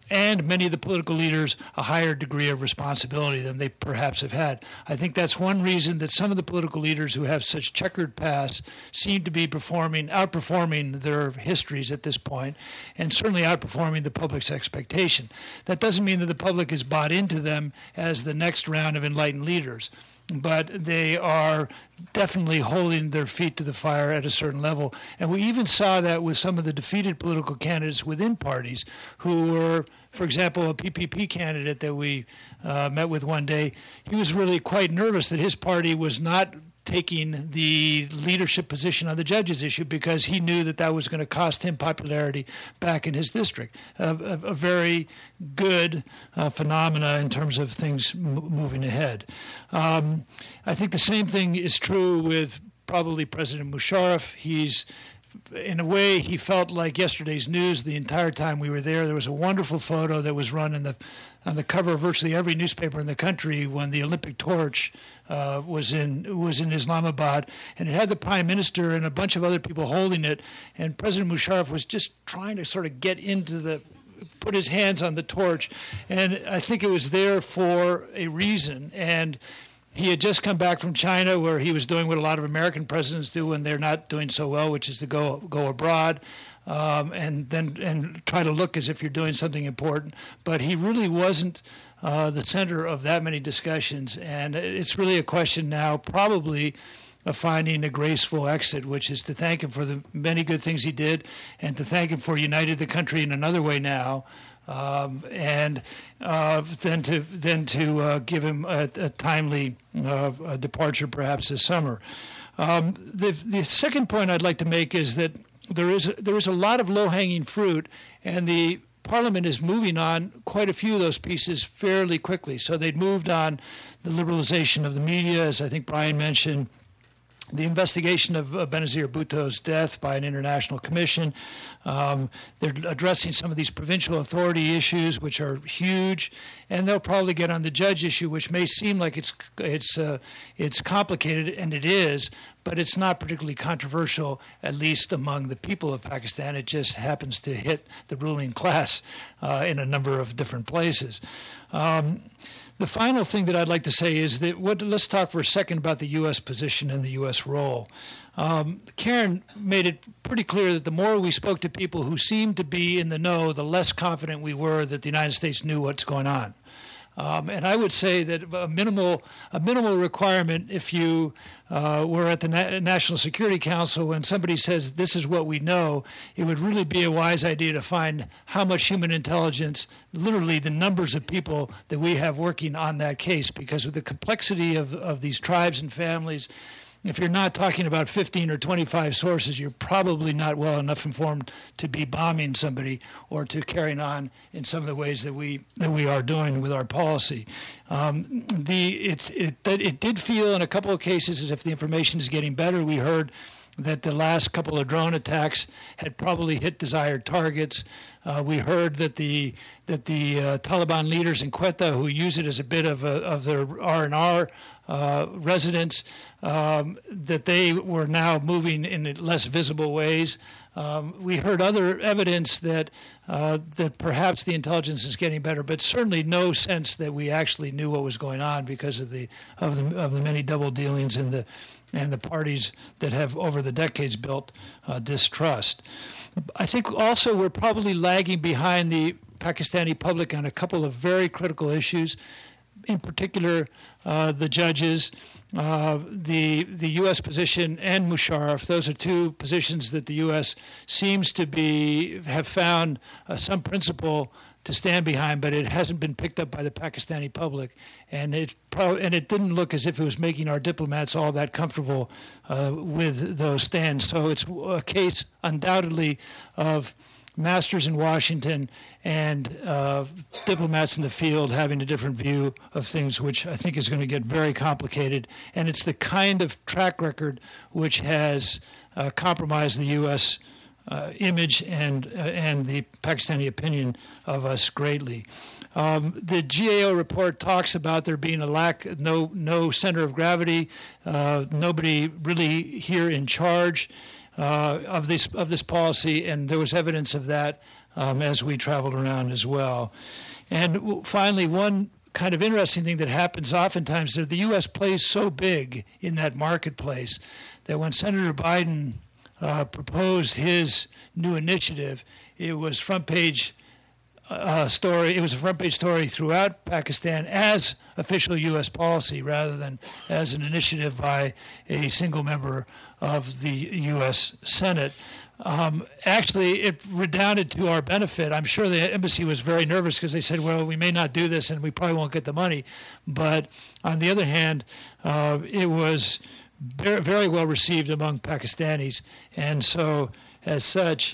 and many of the political leaders a higher degree of responsibility than they perhaps have had. I think that's one reason that some of the political leaders who have such checkered pasts seem to be outperforming their histories at this point, and certainly outperforming the public's expectation. That doesn't mean that the public is bought into them as the next round of enlightened leaders, but they are definitely holding their feet to the fire at a certain level. And we even saw that with some of the defeated political candidates within parties who were, for example, a PPP candidate that we met with one day. He was really quite nervous that his party was not taking the leadership position on the judges issue because he knew that that was going to cost him popularity back in his district. A very good phenomena in terms of things moving ahead. I think the same thing is true with probably President Musharraf. In a way, he felt like yesterday's news the entire time we were there. There was a wonderful photo that was run on the cover of virtually every newspaper in the country when the Olympic torch was in Islamabad, and it had the Prime Minister and a bunch of other people holding it, and President Musharraf was just trying to sort of put his hands on the torch, and I think it was there for a reason. And he had just come back from China, where he was doing what a lot of American presidents do when they're not doing so well, which is to go abroad and try to look as if you're doing something important. But he really wasn't the center of that many discussions, and it's really a question now, probably, of finding a graceful exit, which is to thank him for the many good things he did, and to thank him for uniting the country in another way now. And then to give him a timely departure, perhaps this summer. The second point I'd like to make is that there is a lot of low-hanging fruit, and the Parliament is moving on quite a few of those pieces fairly quickly. So they'd moved on the liberalization of the media, as I think Brian mentioned, the investigation of Benazir Bhutto's death by an international commission. They're addressing some of these provincial authority issues, which are huge, and they'll probably get on the judge issue, which may seem like it's complicated, and it is, but it's not particularly controversial, at least among the people of Pakistan. It just happens to hit the ruling class in a number of different places. The final thing that I'd like to say is that let's talk for a second about the U.S. position and the U.S. role. Karen made it pretty clear that the more we spoke to people who seemed to be in the know, the less confident we were that the United States knew what's going on. And I would say that a minimal requirement, if you were at the National Security Council, when somebody says this is what we know, it would really be a wise idea to find how much human intelligence, literally the numbers of people that we have working on that case, because with the complexity of these tribes and families, if you're not talking about 15 or 25 sources, you're probably not well enough informed to be bombing somebody or to carrying on in some of the ways that we are doing with our policy. It did feel in a couple of cases as if the information is getting better. We heard that the last couple of drone attacks had probably hit desired targets. We heard that the Taliban leaders in Quetta, who use it as a bit of their R&R residence, that they were now moving in less visible ways. We heard other evidence that perhaps the intelligence is getting better, but certainly no sense that we actually knew what was going on because of the many double dealings and the parties that have over the decades built distrust. I think also we're probably lagging behind the Pakistani public on a couple of very critical issues. In particular, the judges, the U.S. position, and Musharraf. Those are two positions that the U.S. seems to have found some principle to stand behind, but it hasn't been picked up by the Pakistani public, and it didn't look as if it was making our diplomats all that comfortable with those stands. So it's a case, undoubtedly, of masters in Washington and diplomats in the field having a different view of things, which I think is going to get very complicated. And it's the kind of track record which has compromised the U.S. Image and the Pakistani opinion of us greatly. The GAO report talks about there being no center of gravity, nobody really here in charge. of this policy, and there was evidence of that as we traveled around as well. And finally, one kind of interesting thing that happens oftentimes is that the U.S. plays so big in that marketplace that when Senator Biden proposed his new initiative, it was front page story. It was a front page story throughout Pakistan as official U.S. policy rather than as an initiative by a single member of the U.S. Senate. Actually, it redounded to our benefit. I'm sure the embassy was very nervous because they said, well, we may not do this and we probably won't get the money. But on the other hand, it was very, very well received among Pakistanis. And so, as such,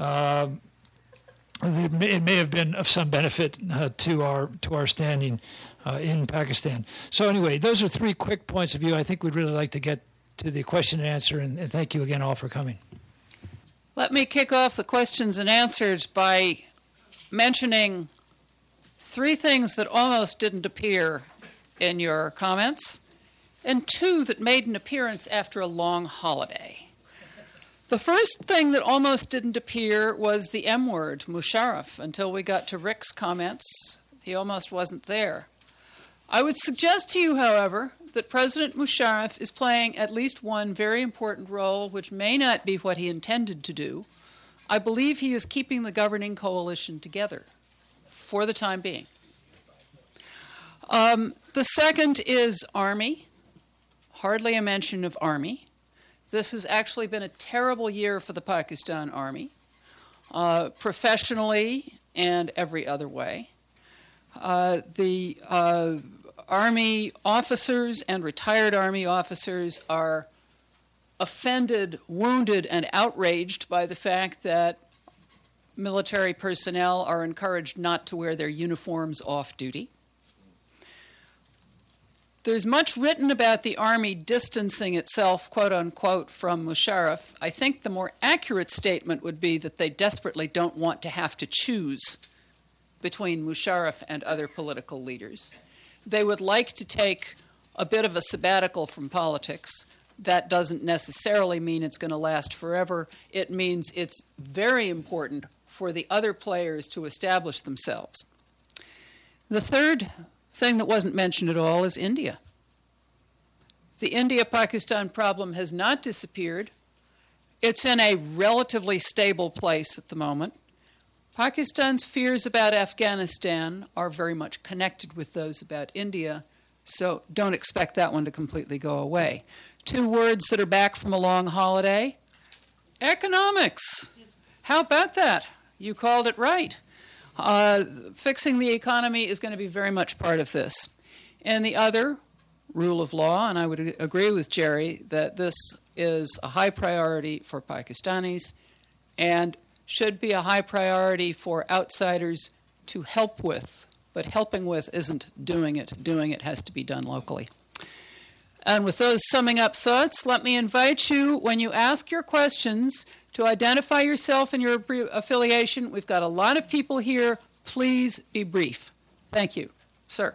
it may have been of some benefit to our standing in Pakistan. So anyway, those are 3 quick points of view. I think we'd really like to get to the question and answer, and thank you again all for coming. Let me kick off the questions and answers by mentioning 3 things that almost didn't appear in your comments, and 2 that made an appearance after a long holiday. The first thing that almost didn't appear was the M word, Musharraf, until we got to Rick's comments. He almost wasn't there. I would suggest to you, however, that President Musharraf is playing at least one very important role, which may not be what he intended to do. I believe he is keeping the governing coalition together for the time being. The second is Army. Hardly a mention of Army. This has actually been a terrible year for the Pakistan Army, professionally and every other way. The Army officers and retired Army officers are offended, wounded, and outraged by the fact that military personnel are encouraged not to wear their uniforms off-duty. There's much written about the Army distancing itself, quote-unquote, from Musharraf. I think the more accurate statement would be that they desperately don't want to have to choose between Musharraf and other political leaders. They would like to take a bit of a sabbatical from politics. That doesn't necessarily mean it's going to last forever. It means it's very important for the other players to establish themselves. The third thing that wasn't mentioned at all is India. The India-Pakistan problem has not disappeared. It's in a relatively stable place at the moment. Pakistan's fears about Afghanistan are very much connected with those about India, so don't expect that one to completely go away. 2 words that are back from a long holiday: economics. How about that? You called it right. Fixing the economy is going to be very much part of this. And the other, rule of law, and I would agree with Jerry that this is a high priority for Pakistanis and should be a high priority for outsiders to help with. But helping with isn't doing it. Doing it has to be done locally. And with those summing up thoughts, let me invite you, when you ask your questions, to identify yourself and your affiliation. We've got a lot of people here. Please be brief. Thank you. Sir.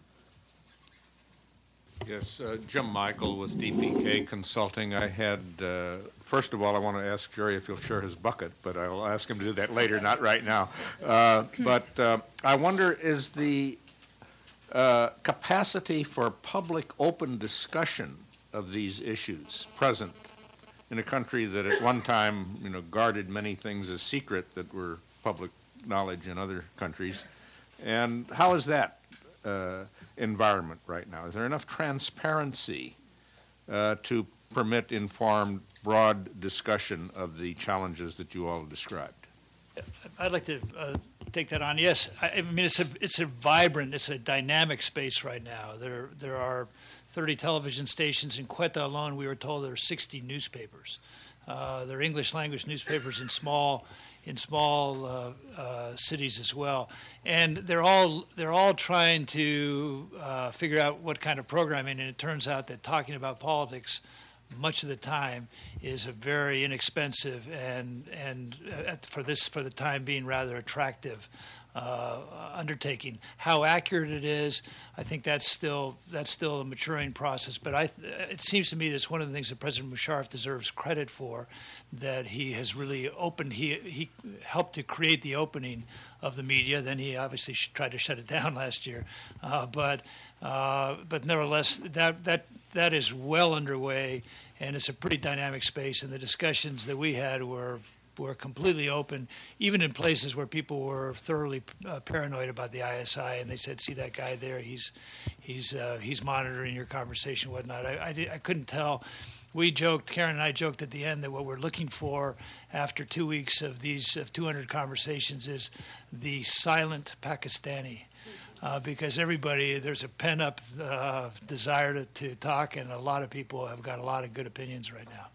Yes, Jim Michael with DPK Consulting. I had, first of all, I want to ask Jerry if he'll share his bucket, but I'll ask him to do that later, not right now. But I wonder, is the capacity for public open discussion of these issues present in a country that at one time, guarded many things as secret that were public knowledge in other countries? And how is that environment right now? Is there enough transparency to permit informed, broad discussion of the challenges that you all described? I'd like to take that on. Yes, I mean it's a vibrant, it's a dynamic space right now. There are 30 television stations in Quetta alone. We were told there are 60 newspapers. There are English language newspapers in small cities as well, and they're all trying to figure out what kind of programming. And it turns out that talking about politics much of the time is a very inexpensive and for the time being rather attractive undertaking. How accurate it is, I think that's still a maturing process. But it seems to me that's one of the things that President Musharraf deserves credit for, that he has really opened. He helped to create the opening of the media. Then he obviously tried to shut it down last year. But nevertheless, that is well underway, and it's a pretty dynamic space. And the discussions that we had were completely open, even in places where people were thoroughly paranoid about the ISI, and they said, "See that guy there? He's monitoring your conversation, whatnot." I couldn't tell. We joked, Karen and I joked at the end, that what we're looking for after 2 weeks of these 200 conversations is the silent Pakistani. Because there's a pent-up desire to talk, and a lot of people have got a lot of good opinions right now.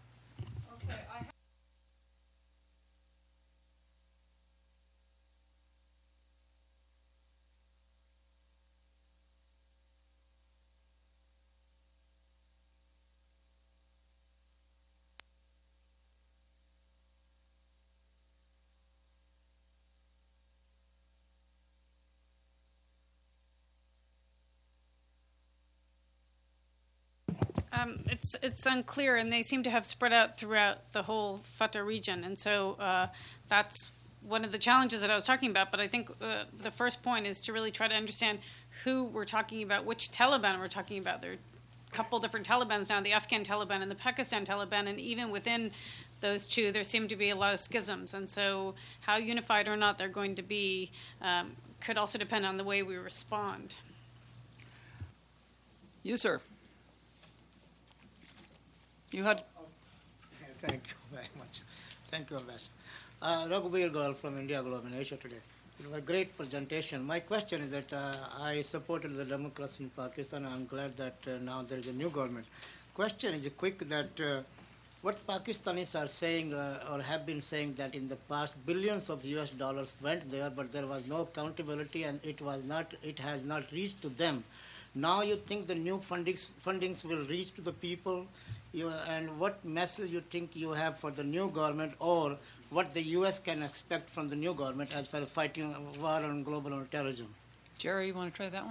It's unclear, and they seem to have spread out throughout the whole FATA region, and so that's one of the challenges that I was talking about. But I think the first point is to really try to understand who we're talking about, which Taliban we're talking about. There are a couple different Talibans now, the Afghan Taliban and the Pakistan Taliban, and even within those two, there seem to be a lot of schisms, and so how unified or not they're going to be could also depend on the way we respond. You, sir. You had. Thank you very much. Thank you, Ambassador. Raghuveer Goel from India Globe in Asia Today. It was a great presentation. My question is that I supported the democracy in Pakistan. I'm glad that now there is a new government. Question is quick, that what Pakistanis are saying or have been saying that in the past billions of US dollars went there, but there was no accountability and it has not reached to them. Now you think the new fundings will reach to the people? And what message you think you have for the new government, or what the U.S. can expect from the new government as far as fighting war on global terrorism? Jerry, you want to try that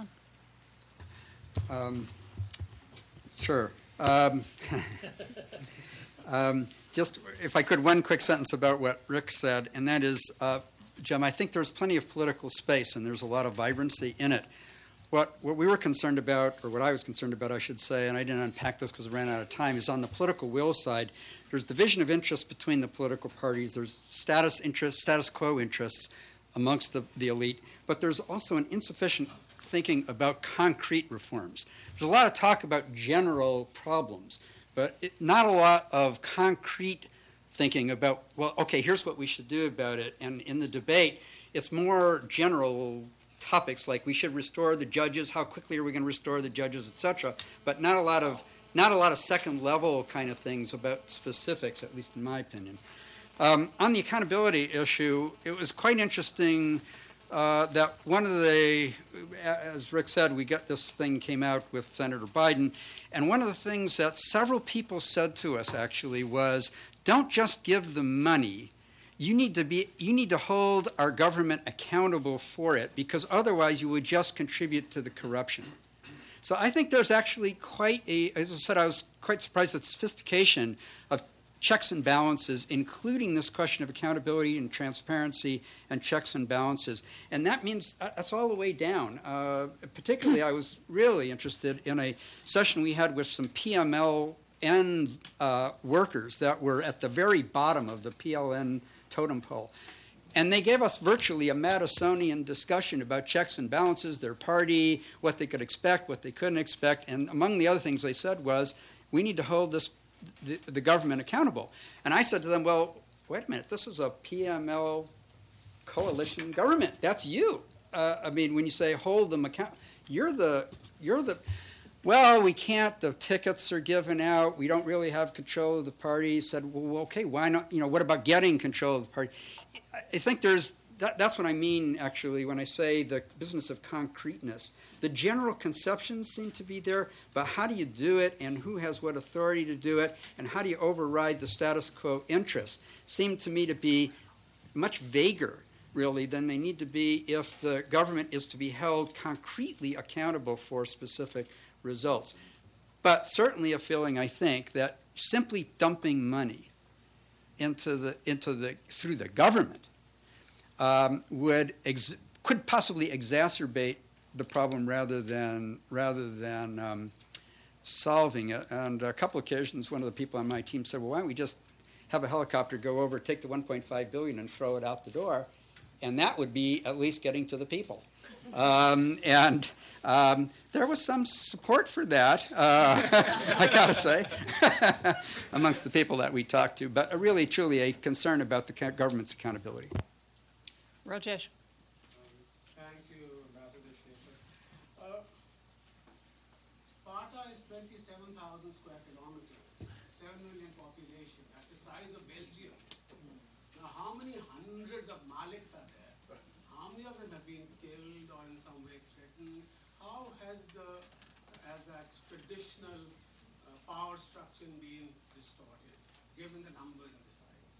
one? Sure. Just, if I could, one quick sentence about what Rick said, and that is, Jim, I think there's plenty of political space and there's a lot of vibrancy in it. What we were concerned about, or what I was concerned about, I should say, and I didn't unpack this because I ran out of time, is on the political will side. There's division of interest between the political parties. There's status quo interests amongst the elite. But there's also an insufficient thinking about concrete reforms. There's a lot of talk about general problems, but not a lot of concrete thinking about, well, okay, here's what we should do about it. And in the debate, it's more general topics like we should restore the judges, how quickly are we going to restore the judges, etc., but not a lot of second level kind of things about specifics, at least in my opinion. On the accountability issue, it was quite interesting that one of the, as Rick said, this thing came out with Senator Biden, and one of the things that several people said to us actually was, don't just give the money. You need to hold our government accountable for it, because otherwise you would just contribute to the corruption. So I think there's actually as I said, I was quite surprised at the sophistication of checks and balances, including this question of accountability and transparency and checks and balances. And that means that's all the way down. Particularly, I was really interested in a session we had with some PMLN workers that were at the very bottom of the PLN totem pole. And they gave us virtually a Madisonian discussion about checks and balances, their party, what they could expect, what they couldn't expect. And among the other things they said was, we need to hold the government accountable. And I said to them, well, wait a minute, this is a PML coalition government. That's you. I mean, when you say hold them accountable, you're the well, we can't, the tickets are given out, we don't really have control of the party. He said, well, okay, why not, what about getting control of the party? I think that's what I mean, actually, when I say the business of concreteness. The general conceptions seem to be there, but how do you do it, and who has what authority to do it, and how do you override the status quo interests, seem to me to be much vaguer really, than they need to be if the government is to be held concretely accountable for specific results. But certainly a feeling, I think, that simply dumping money through the government could possibly exacerbate the problem rather than solving it. And a couple occasions, one of the people on my team said, "Well, why don't we just have a helicopter go over, take the $1.5 billion, and throw it out the door?" And that would be at least getting to the people. There was some support for that, I gotta say, amongst the people that we talked to, but really, truly a concern about the government's accountability. Rajesh. Thank you, Ambassador Schaefer. Sparta is 27,000 square kilometers, 7 million population. That's the size of Belgium. Now, how many hundreds of Maliks are there? How many of them have been killed or in some way threatened? How has that traditional power structure been distorted, given the numbers and the size?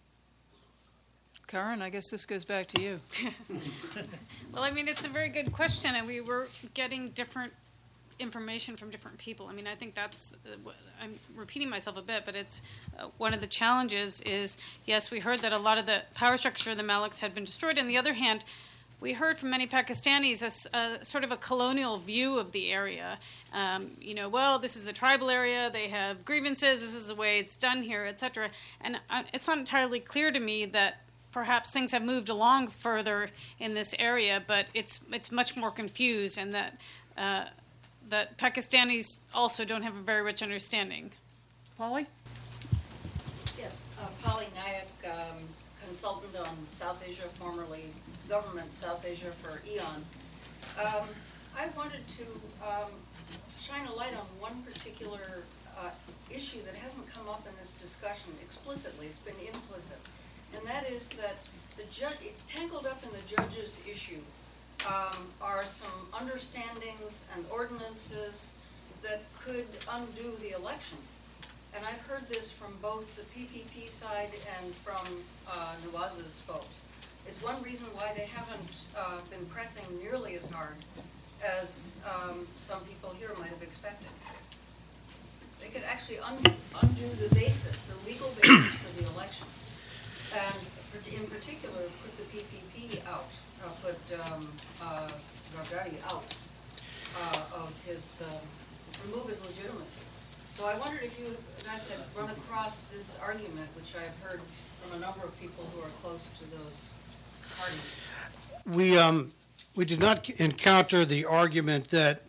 Karen, I guess this goes back to you. Well, I mean, it's a very good question, and we were getting different information from different people. I mean, I think that's, I'm repeating myself a bit, but it's one of the challenges is, yes, we heard that a lot of the power structure of the Maliks had been destroyed. On the other hand, we heard from many Pakistanis a sort of a colonial view of the area. Well, this is a tribal area, they have grievances, this is the way it's done here, etc. And it's not entirely clear to me that perhaps things have moved along further in this area, but it's much more confused, and that Pakistanis also don't have a very rich understanding. Polly? Yes, Polly Nayak, consultant on South Asia, formerly government South Asia for eons. I wanted to shine a light on one particular issue that hasn't come up in this discussion explicitly. It's been implicit. And that is that tangled up in the judge's issue are some understandings and ordinances that could undo the election. And I've heard this from both the PPP side and from Nawaz's folks. It's one reason why they haven't been pressing nearly as hard as some people here might have expected. They could actually undo the basis, the legal basis for the election. And in particular, put the PPP out, put Zardari out of his, remove his legitimacy. So I wondered if you guys had run across this argument, which I've heard from a number of people who are close to those parties. We did not encounter the argument that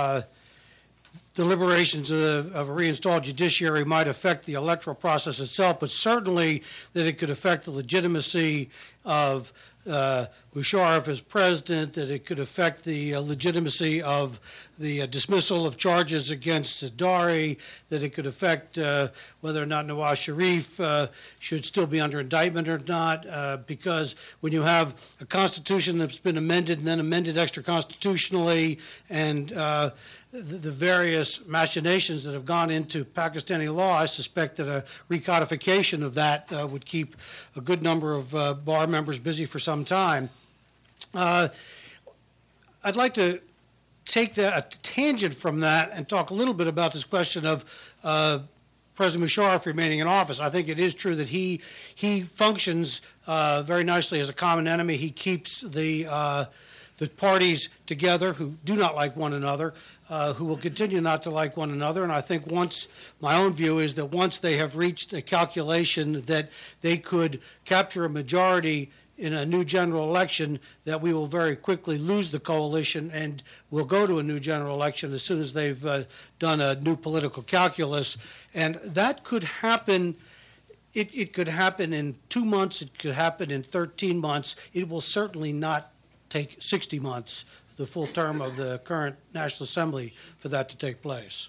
deliberations of a reinstalled judiciary might affect the electoral process itself, but certainly that it could affect the legitimacy of Musharraf as president, that it could affect the legitimacy of the dismissal of charges against Zardari, that it could affect whether or not Nawaz Sharif should still be under indictment or not, because when you have a constitution that's been amended and then amended extra-constitutionally, and the various machinations that have gone into Pakistani law, I suspect that a recodification of that would keep a good number of bar members busy for some time. I'd like to take a tangent from that and talk a little bit about this question of President Musharraf remaining in office. I think it is true that he functions very nicely as a common enemy. He keeps the parties together who do not like one another, who will continue not to like one another. And I think my own view is that once they have reached a calculation that they could capture a majority in a new general election, that we will very quickly lose the coalition and will go to a new general election as soon as they've done a new political calculus. And that could happen. It could happen in 2 months. It could happen in 13 months. It will certainly not take 60 months, the full term of the current National Assembly, for that to take place.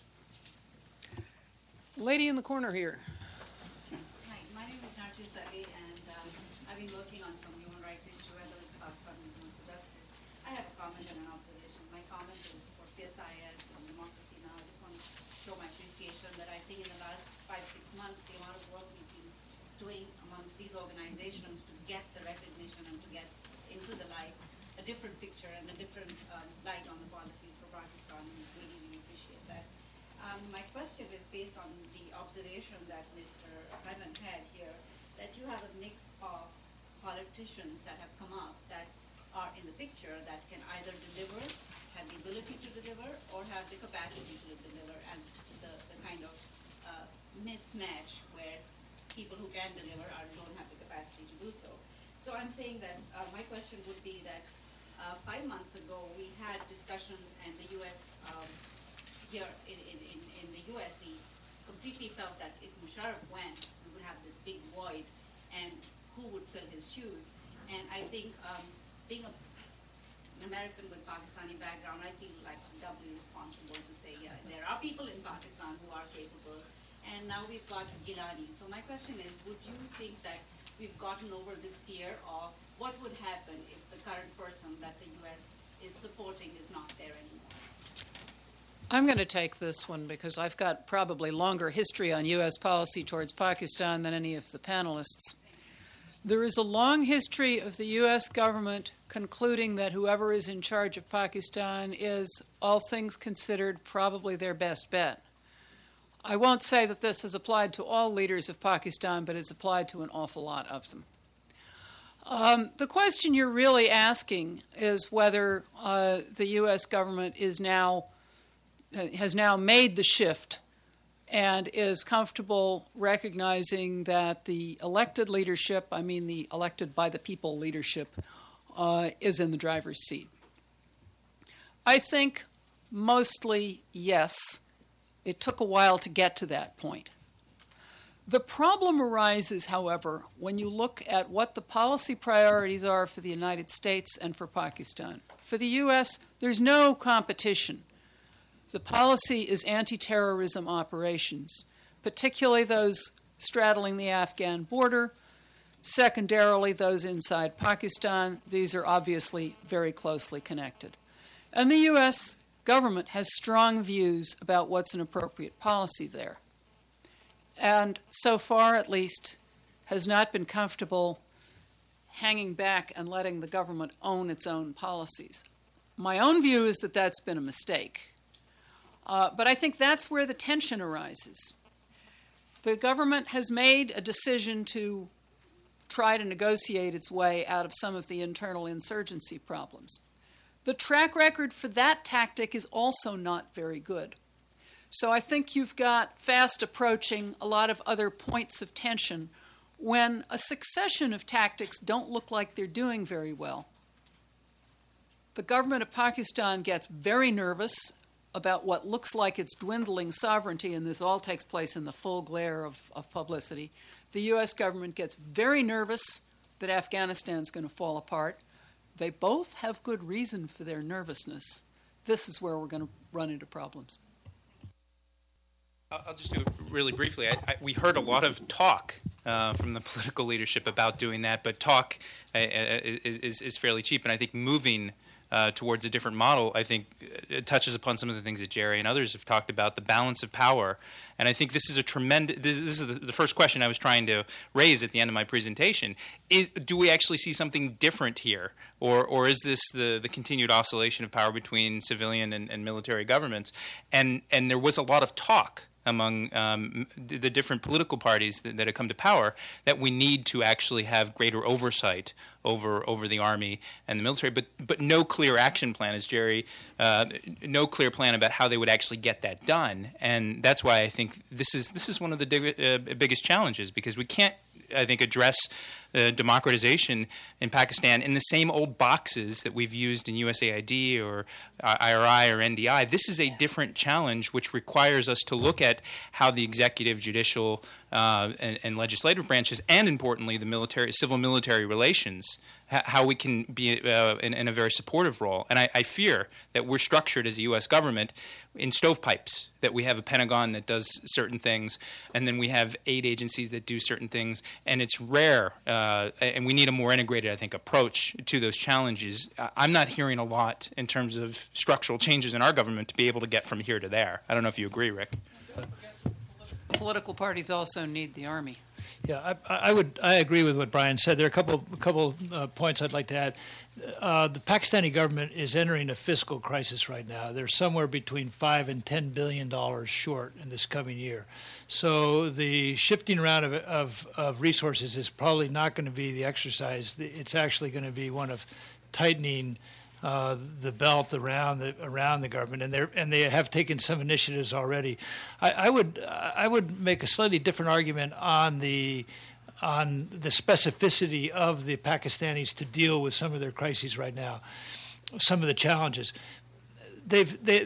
Lady in the corner here. Hi, my name is Narjis Ali, and I've been working on some human rights issue and Pakistan movement for justice. I have a comment and an observation. My comment is for CSIS and Democracy Now! I just want to show my appreciation that I think in the last 5-6 months, the amount of work we've been doing amongst these organizations to get the recognition and to get into the light a different picture and a different light on the policies for Pakistan. We really appreciate that. My question is based on the observation that Mr. Hyman had here, that you have a mix of politicians that have come up that are in the picture that can either deliver, have the ability to deliver, or have the capacity to deliver, and the kind of mismatch where people who can deliver don't have the capacity to do so. So I'm saying that my question would be that 5 months ago we had discussions, and the U.S. Here in the U.S. we completely felt that if Musharraf went, we would have this big void, and who would fill his shoes? And I think being an American with Pakistani background, I feel like doubly responsible to say, yeah, there are people in Pakistan who are capable, and now we've got Gilani. So my question is, would you think that we've gotten over this fear of what would happen if the current person that the U.S. is supporting is not there anymore? I'm going to take this one because I've got probably longer history on U.S. policy towards Pakistan than any of the panelists. There is a long history of the U.S. government concluding that whoever is in charge of Pakistan is, all things considered, probably their best bet. I won't say that this has applied to all leaders of Pakistan, but it's applied to an awful lot of them. The question you're really asking is whether the U.S. government has now made the shift and is comfortable recognizing that the elected leadership, I mean the elected by the people leadership, is in the driver's seat. I think mostly yes. It took a while to get to that point. The problem arises, however, when you look at what the policy priorities are for the United States and for Pakistan. For the U.S., there's no competition. The policy is anti-terrorism operations, particularly those straddling the Afghan border, secondarily those inside Pakistan. These are obviously very closely connected. And the U.S. government has strong views about what's an appropriate policy there. And so far, at least, has not been comfortable hanging back and letting the government own its own policies. My own view is that that's been a mistake. But I think that's where the tension arises. The government has made a decision to try to negotiate its way out of some of the internal insurgency problems. The track record for that tactic is also not very good. So I think you've got fast approaching a lot of other points of tension when a succession of tactics don't look like they're doing very well. The government of Pakistan gets very nervous about what looks like its dwindling sovereignty, and this all takes place in the full glare of publicity. The U.S. government gets very nervous that Afghanistan's going to fall apart. They both have good reason for their nervousness. This is where we're going to run into problems. I'll just do it really briefly. We heard a lot of talk from the political leadership about doing that, but talk is fairly cheap, and I think moving towards a different model, I think, it touches upon some of the things that Jerry and others have talked about, the balance of power. And I think this is a tremendous, this is the first question I was trying to raise at the end of my presentation. Do we actually see something different here? Or is this the continued oscillation of power between civilian and military governments? And there was a lot of talk among the different political parties that have come to power that we need to actually have greater oversight over the army and the military, but no clear action plan, as Jerry, no clear plan about how they would actually get that done. And that's why I think this is one of the biggest challenges, because we can't, I think, address democratization in Pakistan in the same old boxes that we've used in USAID or IRI or NDI. This is a different challenge which requires us to look at how the executive, judicial, and legislative branches, and importantly the civil-military relations, how we can be in a very supportive role. And I fear that we're structured as a U.S. government in stovepipes, that we have a Pentagon that does certain things, and then we have aid agencies that do certain things, and it's rare, and we need a more integrated, I think, approach to those challenges. I'm not hearing a lot in terms of structural changes in our government to be able to get from here to there. I don't know if you agree, Rick. political parties also need the Army. Yeah, I agree with what Brian said. There are a couple points I'd like to add. The Pakistani government is entering a fiscal crisis right now. They're somewhere between $5 and $10 billion short in this coming year. So the shifting around of resources is probably not going to be the exercise. It's actually going to be one of tightening the belt around the government, and they have taken some initiatives already. I would make a slightly different argument on the specificity of the Pakistanis to deal with some of their crises right now, some of the challenges. They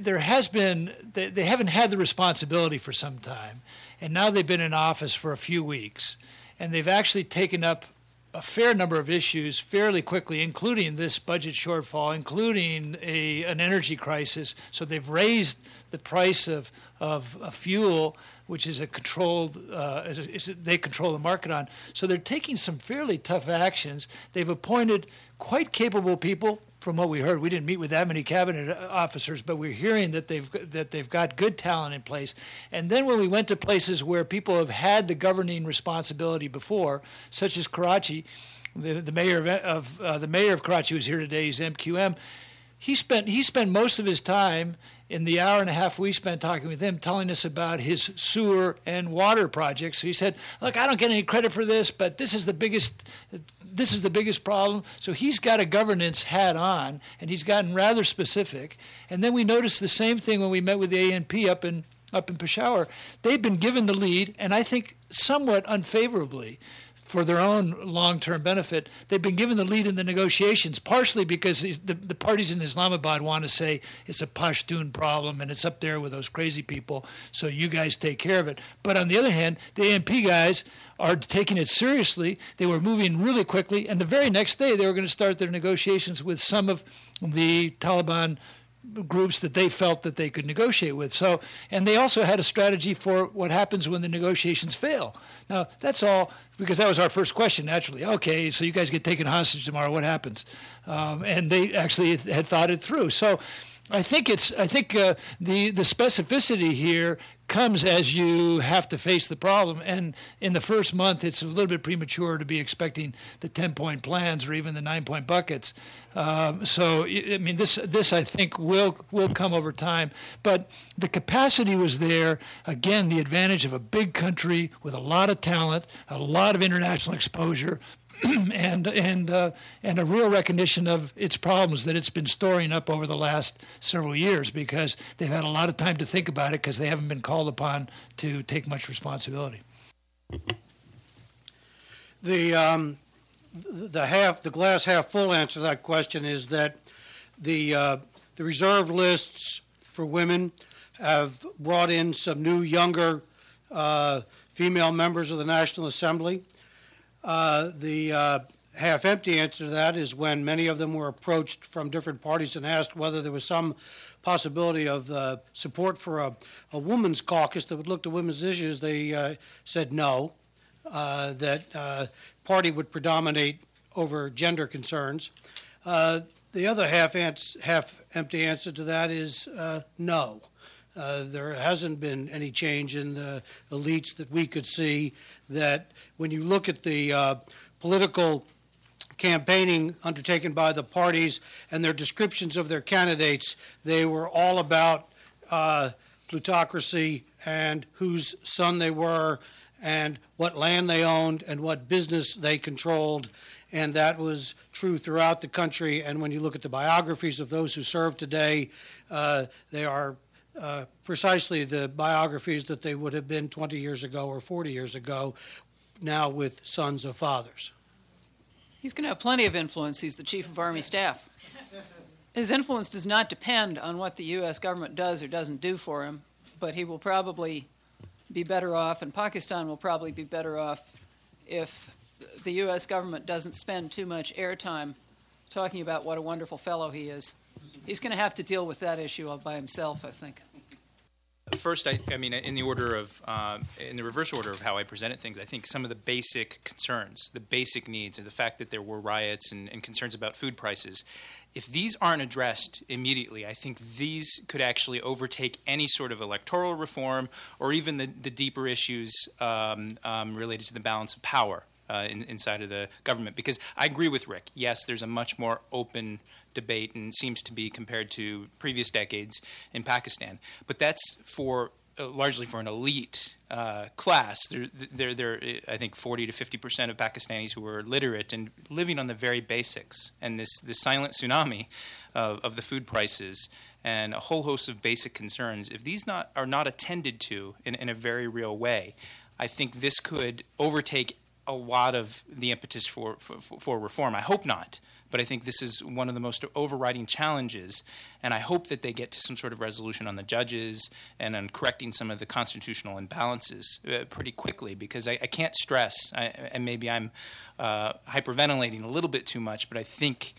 haven't had the responsibility for some time, and now they've been in office for a few weeks, and they've actually taken up a fair number of issues fairly quickly, including this budget shortfall, including an energy crisis. So they've raised the price of fuel, which is a controlled, they control the market on. So they're taking some fairly tough actions. They've appointed quite capable people. From what we heard, we didn't meet with that many cabinet officers, but we're hearing that they've got good talent in place. And then when we went to places where people have had the governing responsibility before, such as Karachi, the mayor of Karachi was here today. He's MQM. He spent most of his time in the hour and a half we spent talking with him, telling us about his sewer and water projects. So he said, "Look, I don't get any credit for this, but this is the biggest problem." So he's got a governance hat on, and he's gotten rather specific. And then we noticed the same thing when we met with the ANP up in Peshawar. They've been given the lead, and I think somewhat unfavorably, for their own long-term benefit. They've been given the lead in the negotiations, partially because the parties in Islamabad want to say it's a Pashtun problem and it's up there with those crazy people, so you guys take care of it. But on the other hand, the ANP guys are taking it seriously. They were moving really quickly, and the very next day they were going to start their negotiations with some of the Taliban groups that they felt that they could negotiate with. So, and they also had a strategy for what happens when the negotiations fail. Now, that's all, because that was our first question, naturally. Okay, so you guys get taken hostage tomorrow, what happens? And they actually had thought it through. So I think the specificity here comes as you have to face the problem. And in the first month, it's a little bit premature to be expecting the 10-point plans or even the 9-point buckets. So, I mean, this I think will come over time. But the capacity was there. Again, the advantage of a big country with a lot of talent, a lot of international exposure, and a real recognition of its problems that it's been storing up over the last several years, because they've had a lot of time to think about it because they haven't been called upon to take much responsibility. The glass half full answer to that question is that the reserve lists for women have brought in some new, younger female members of the National Assembly. The half-empty answer to that is when many of them were approached from different parties and asked whether there was some possibility of support for a women's caucus that would look to women's issues, they said no, that party would predominate over gender concerns. The other half-empty answer to that is no. There hasn't been any change in the elites that we could see. That when you look at the political campaigning undertaken by the parties and their descriptions of their candidates, they were all about plutocracy and whose son they were and what land they owned and what business they controlled. And that was true throughout the country. And when you look at the biographies of those who serve today, they are precisely the biographies that they would have been 20 years ago or 40 years ago, now with sons of fathers. He's going to have plenty of influence. He's the Chief of Army Staff. His influence does not depend on what the U.S. government does or doesn't do for him, but he will probably be better off, and Pakistan will probably be better off if the U.S. government doesn't spend too much airtime talking about what a wonderful fellow he is. He's going to have to deal with that issue all by himself, I think. First, I mean, in the reverse order of how I presented things, I think some of the basic concerns, the basic needs, and the fact that there were riots and concerns about food prices, if these aren't addressed immediately, I think these could actually overtake any sort of electoral reform or even the deeper issues related to the balance of power inside of the government. Because I agree with Rick. Yes, there's a much more open debate and seems to be compared to previous decades in Pakistan. But that's for largely for an elite class. There, I think 40 to 50% of Pakistanis who are literate and living on the very basics. And this silent tsunami of the food prices and a whole host of basic concerns, if these are not attended to in a very real way, I think this could overtake a lot of the impetus for reform. I hope not. But I think this is one of the most overriding challenges, and I hope that they get to some sort of resolution on the judges and on correcting some of the constitutional imbalances pretty quickly, because I can't stress, and maybe I'm hyperventilating a little bit too much, but I think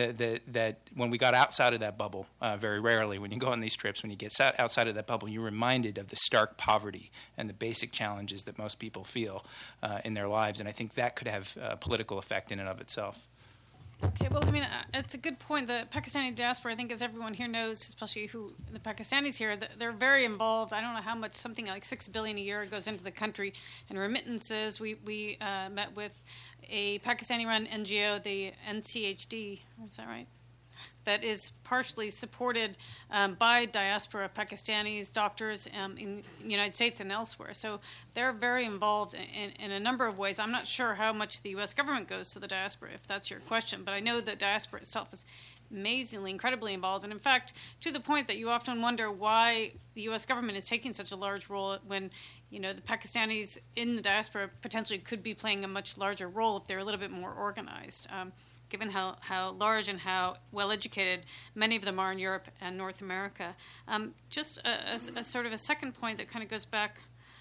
that when we got outside of that bubble, very rarely when you go on these trips, when you get outside of that bubble, you're reminded of the stark poverty and the basic challenges that most people feel in their lives, and I think that could have a political effect in and of itself. Okay, well, I mean, it's a good point. The Pakistani diaspora, I think, as everyone here knows, especially the Pakistanis here, they're very involved. I don't know how much, something like $6 billion a year goes into the country in remittances. We met with a Pakistani-run NGO, the NCHD, is that right? That is partially supported by diaspora Pakistanis, doctors in the United States and elsewhere. So they're very involved in a number of ways. I'm not sure how much the U.S. government goes to the diaspora, if that's your question, but I know the diaspora itself is amazingly, incredibly involved. And in fact, to the point that you often wonder why the U.S. government is taking such a large role when, you know, the Pakistanis in the diaspora potentially could be playing a much larger role if they're a little bit more organized. Given how large and how well-educated many of them are in Europe and North America. Just a sort of a second point that kind of goes back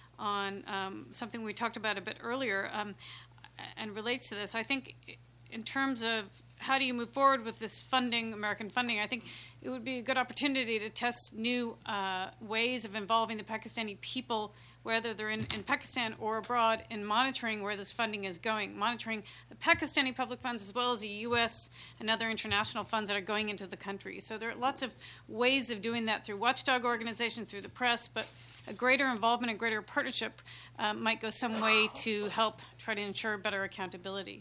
on something we talked about a bit earlier and relates to this. I think in terms of how do you move forward with this funding, American funding, I think it would be a good opportunity to test new ways of involving the Pakistani people, whether they're in Pakistan or abroad, in monitoring where this funding is going, monitoring the Pakistani public funds as well as the U.S. and other international funds that are going into the country. So there are lots of ways of doing that through watchdog organizations, through the press, but a greater involvement and greater partnership might go some way to help try to ensure better accountability.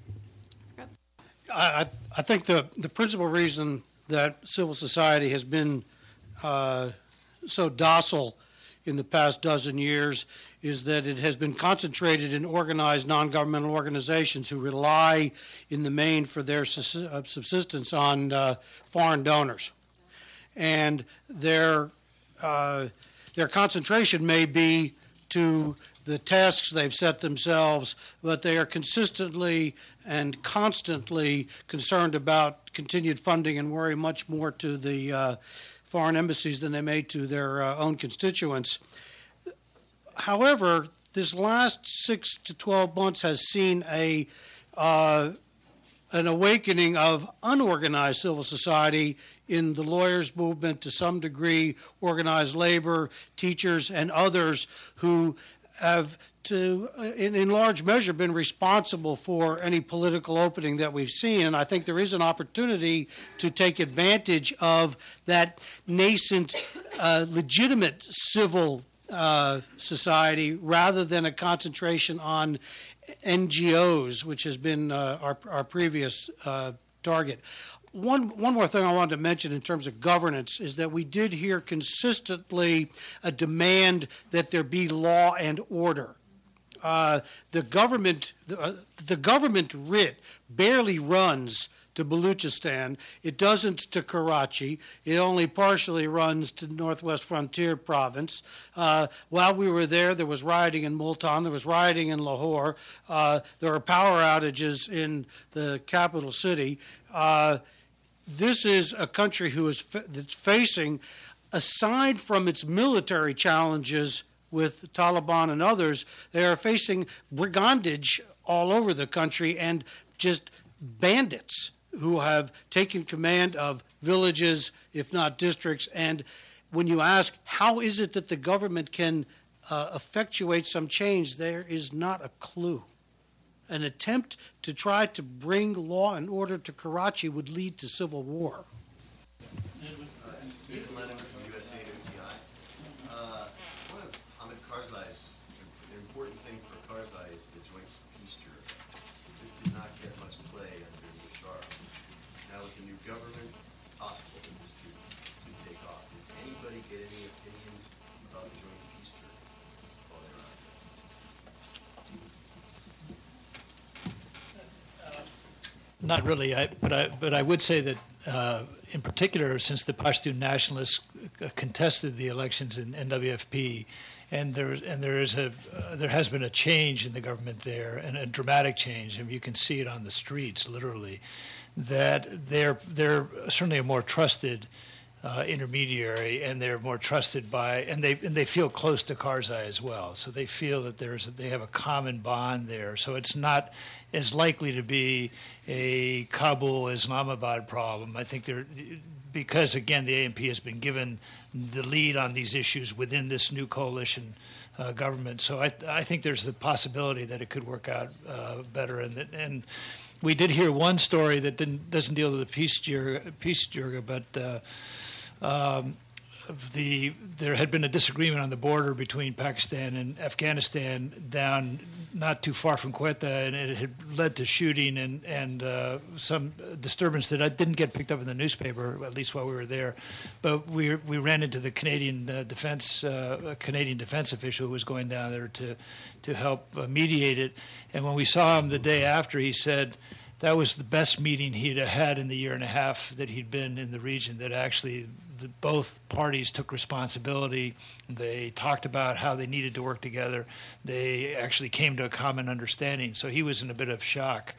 I think the principal reason that civil society has been so docile in the past dozen years is that it has been concentrated in organized non-governmental organizations who rely in the main for their subsistence on foreign donors. And their concentration may be to the tasks they've set themselves, but they are consistently and constantly concerned about continued funding and worry much more to the foreign embassies than they may to their own constituents. However, this last 6 to 12 months has seen an awakening of unorganized civil society in the lawyers' movement, to some degree organized labor, teachers, and others who have in large measure been responsible for any political opening that we've seen. And I think there is an opportunity to take advantage of that nascent, legitimate civil society rather than a concentration on NGOs, which has been our previous target. One more thing I wanted to mention in terms of governance is that we did hear consistently a demand that there be law and order. The government writ barely runs to Baluchistan. It doesn't to Karachi. It only partially runs to Northwest Frontier Province. While we were there was rioting in Multan. There was rioting in Lahore. There are power outages in the capital city. This is a country that's facing, aside from its military challenges with Taliban and others, they are facing brigandage all over the country and just bandits who have taken command of villages, if not districts. And when you ask how is it that the government can effectuate some change, there is not a clue. an attempt to try to bring law and order to Karachi would lead to civil war. Stephen Lennon from USAID. One of Hamid Karzai's, the important thing for Karzai is the Joint Peace Jury. This did not get much play under Bashar. Now with the new government, it's possible that this could take off. Does anybody get any opinions about the Joint Peace Jury while they're on? Not really, but I would say that in particular, since the Pashtun nationalists contested the elections in NWFP, and there has been a change in the government there, and a dramatic change, and you can see it on the streets, literally, that they're certainly a more trusted intermediary, and they're more trusted by, and they feel close to Karzai as well. So they feel that they have a common bond there. So it's not as likely to be a Kabul-Islamabad problem. I think because again the ANP has been given the lead on these issues within this new coalition government. So I think there's the possibility that it could work out better. And we did hear one story that doesn't deal with the peace jirga, but there had been a disagreement on the border between Pakistan and Afghanistan down not too far from Quetta, and it had led to shooting and some disturbance that didn't get picked up in the newspaper, at least while we were there. But we ran into the Canadian defense official who was going down there to help mediate it. And when we saw him the day after, he said that was the best meeting he'd had in the year and a half that he'd been in the region, that actually both parties took responsibility. They talked about how they needed to work together. They actually came to a common understanding. So he was in a bit of shock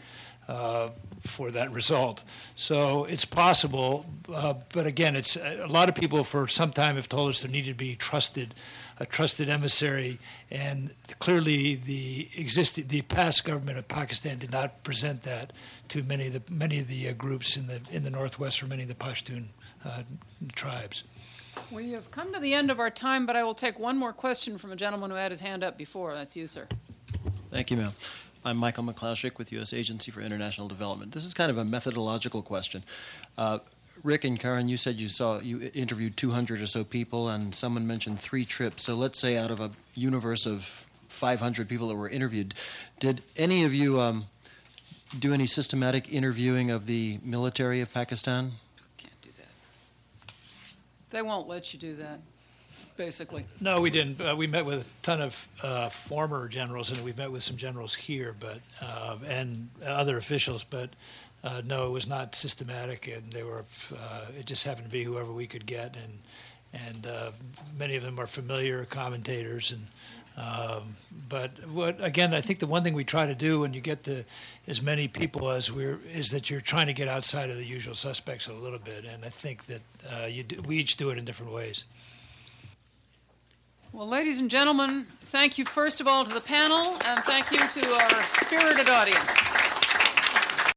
for that result. So it's possible, but again, it's a lot of people for some time have told us there needed to be a trusted emissary, and clearly the past government of Pakistan did not present that to many of the groups in the northwest, or many of the Pashtun tribes. We have come to the end of our time, but I will take one more question from a gentleman who had his hand up before. That's you, sir. Thank you, ma'am. I'm Michael McClashik with U.S. Agency for International Development. This is kind of a methodological question. Rick and Karen, you said you interviewed 200 or so people, and someone mentioned 3 trips. So let's say out of a universe of 500 people that were interviewed, did any of you do any systematic interviewing of the military of Pakistan? Can't do that. They won't let you do that, basically. No, we didn't. We met with a ton of former generals, and we've met with some generals here, but and other officials, but no, it was not systematic, and they were. It just happened to be whoever we could get, and many of them are familiar commentators, and. But again, I think the one thing we try to do when you get to as many people as is that you're trying to get outside of the usual suspects a little bit, and I think that we each do it in different ways. Well, ladies and gentlemen, thank you first of all to the panel, and thank you to our spirited audience.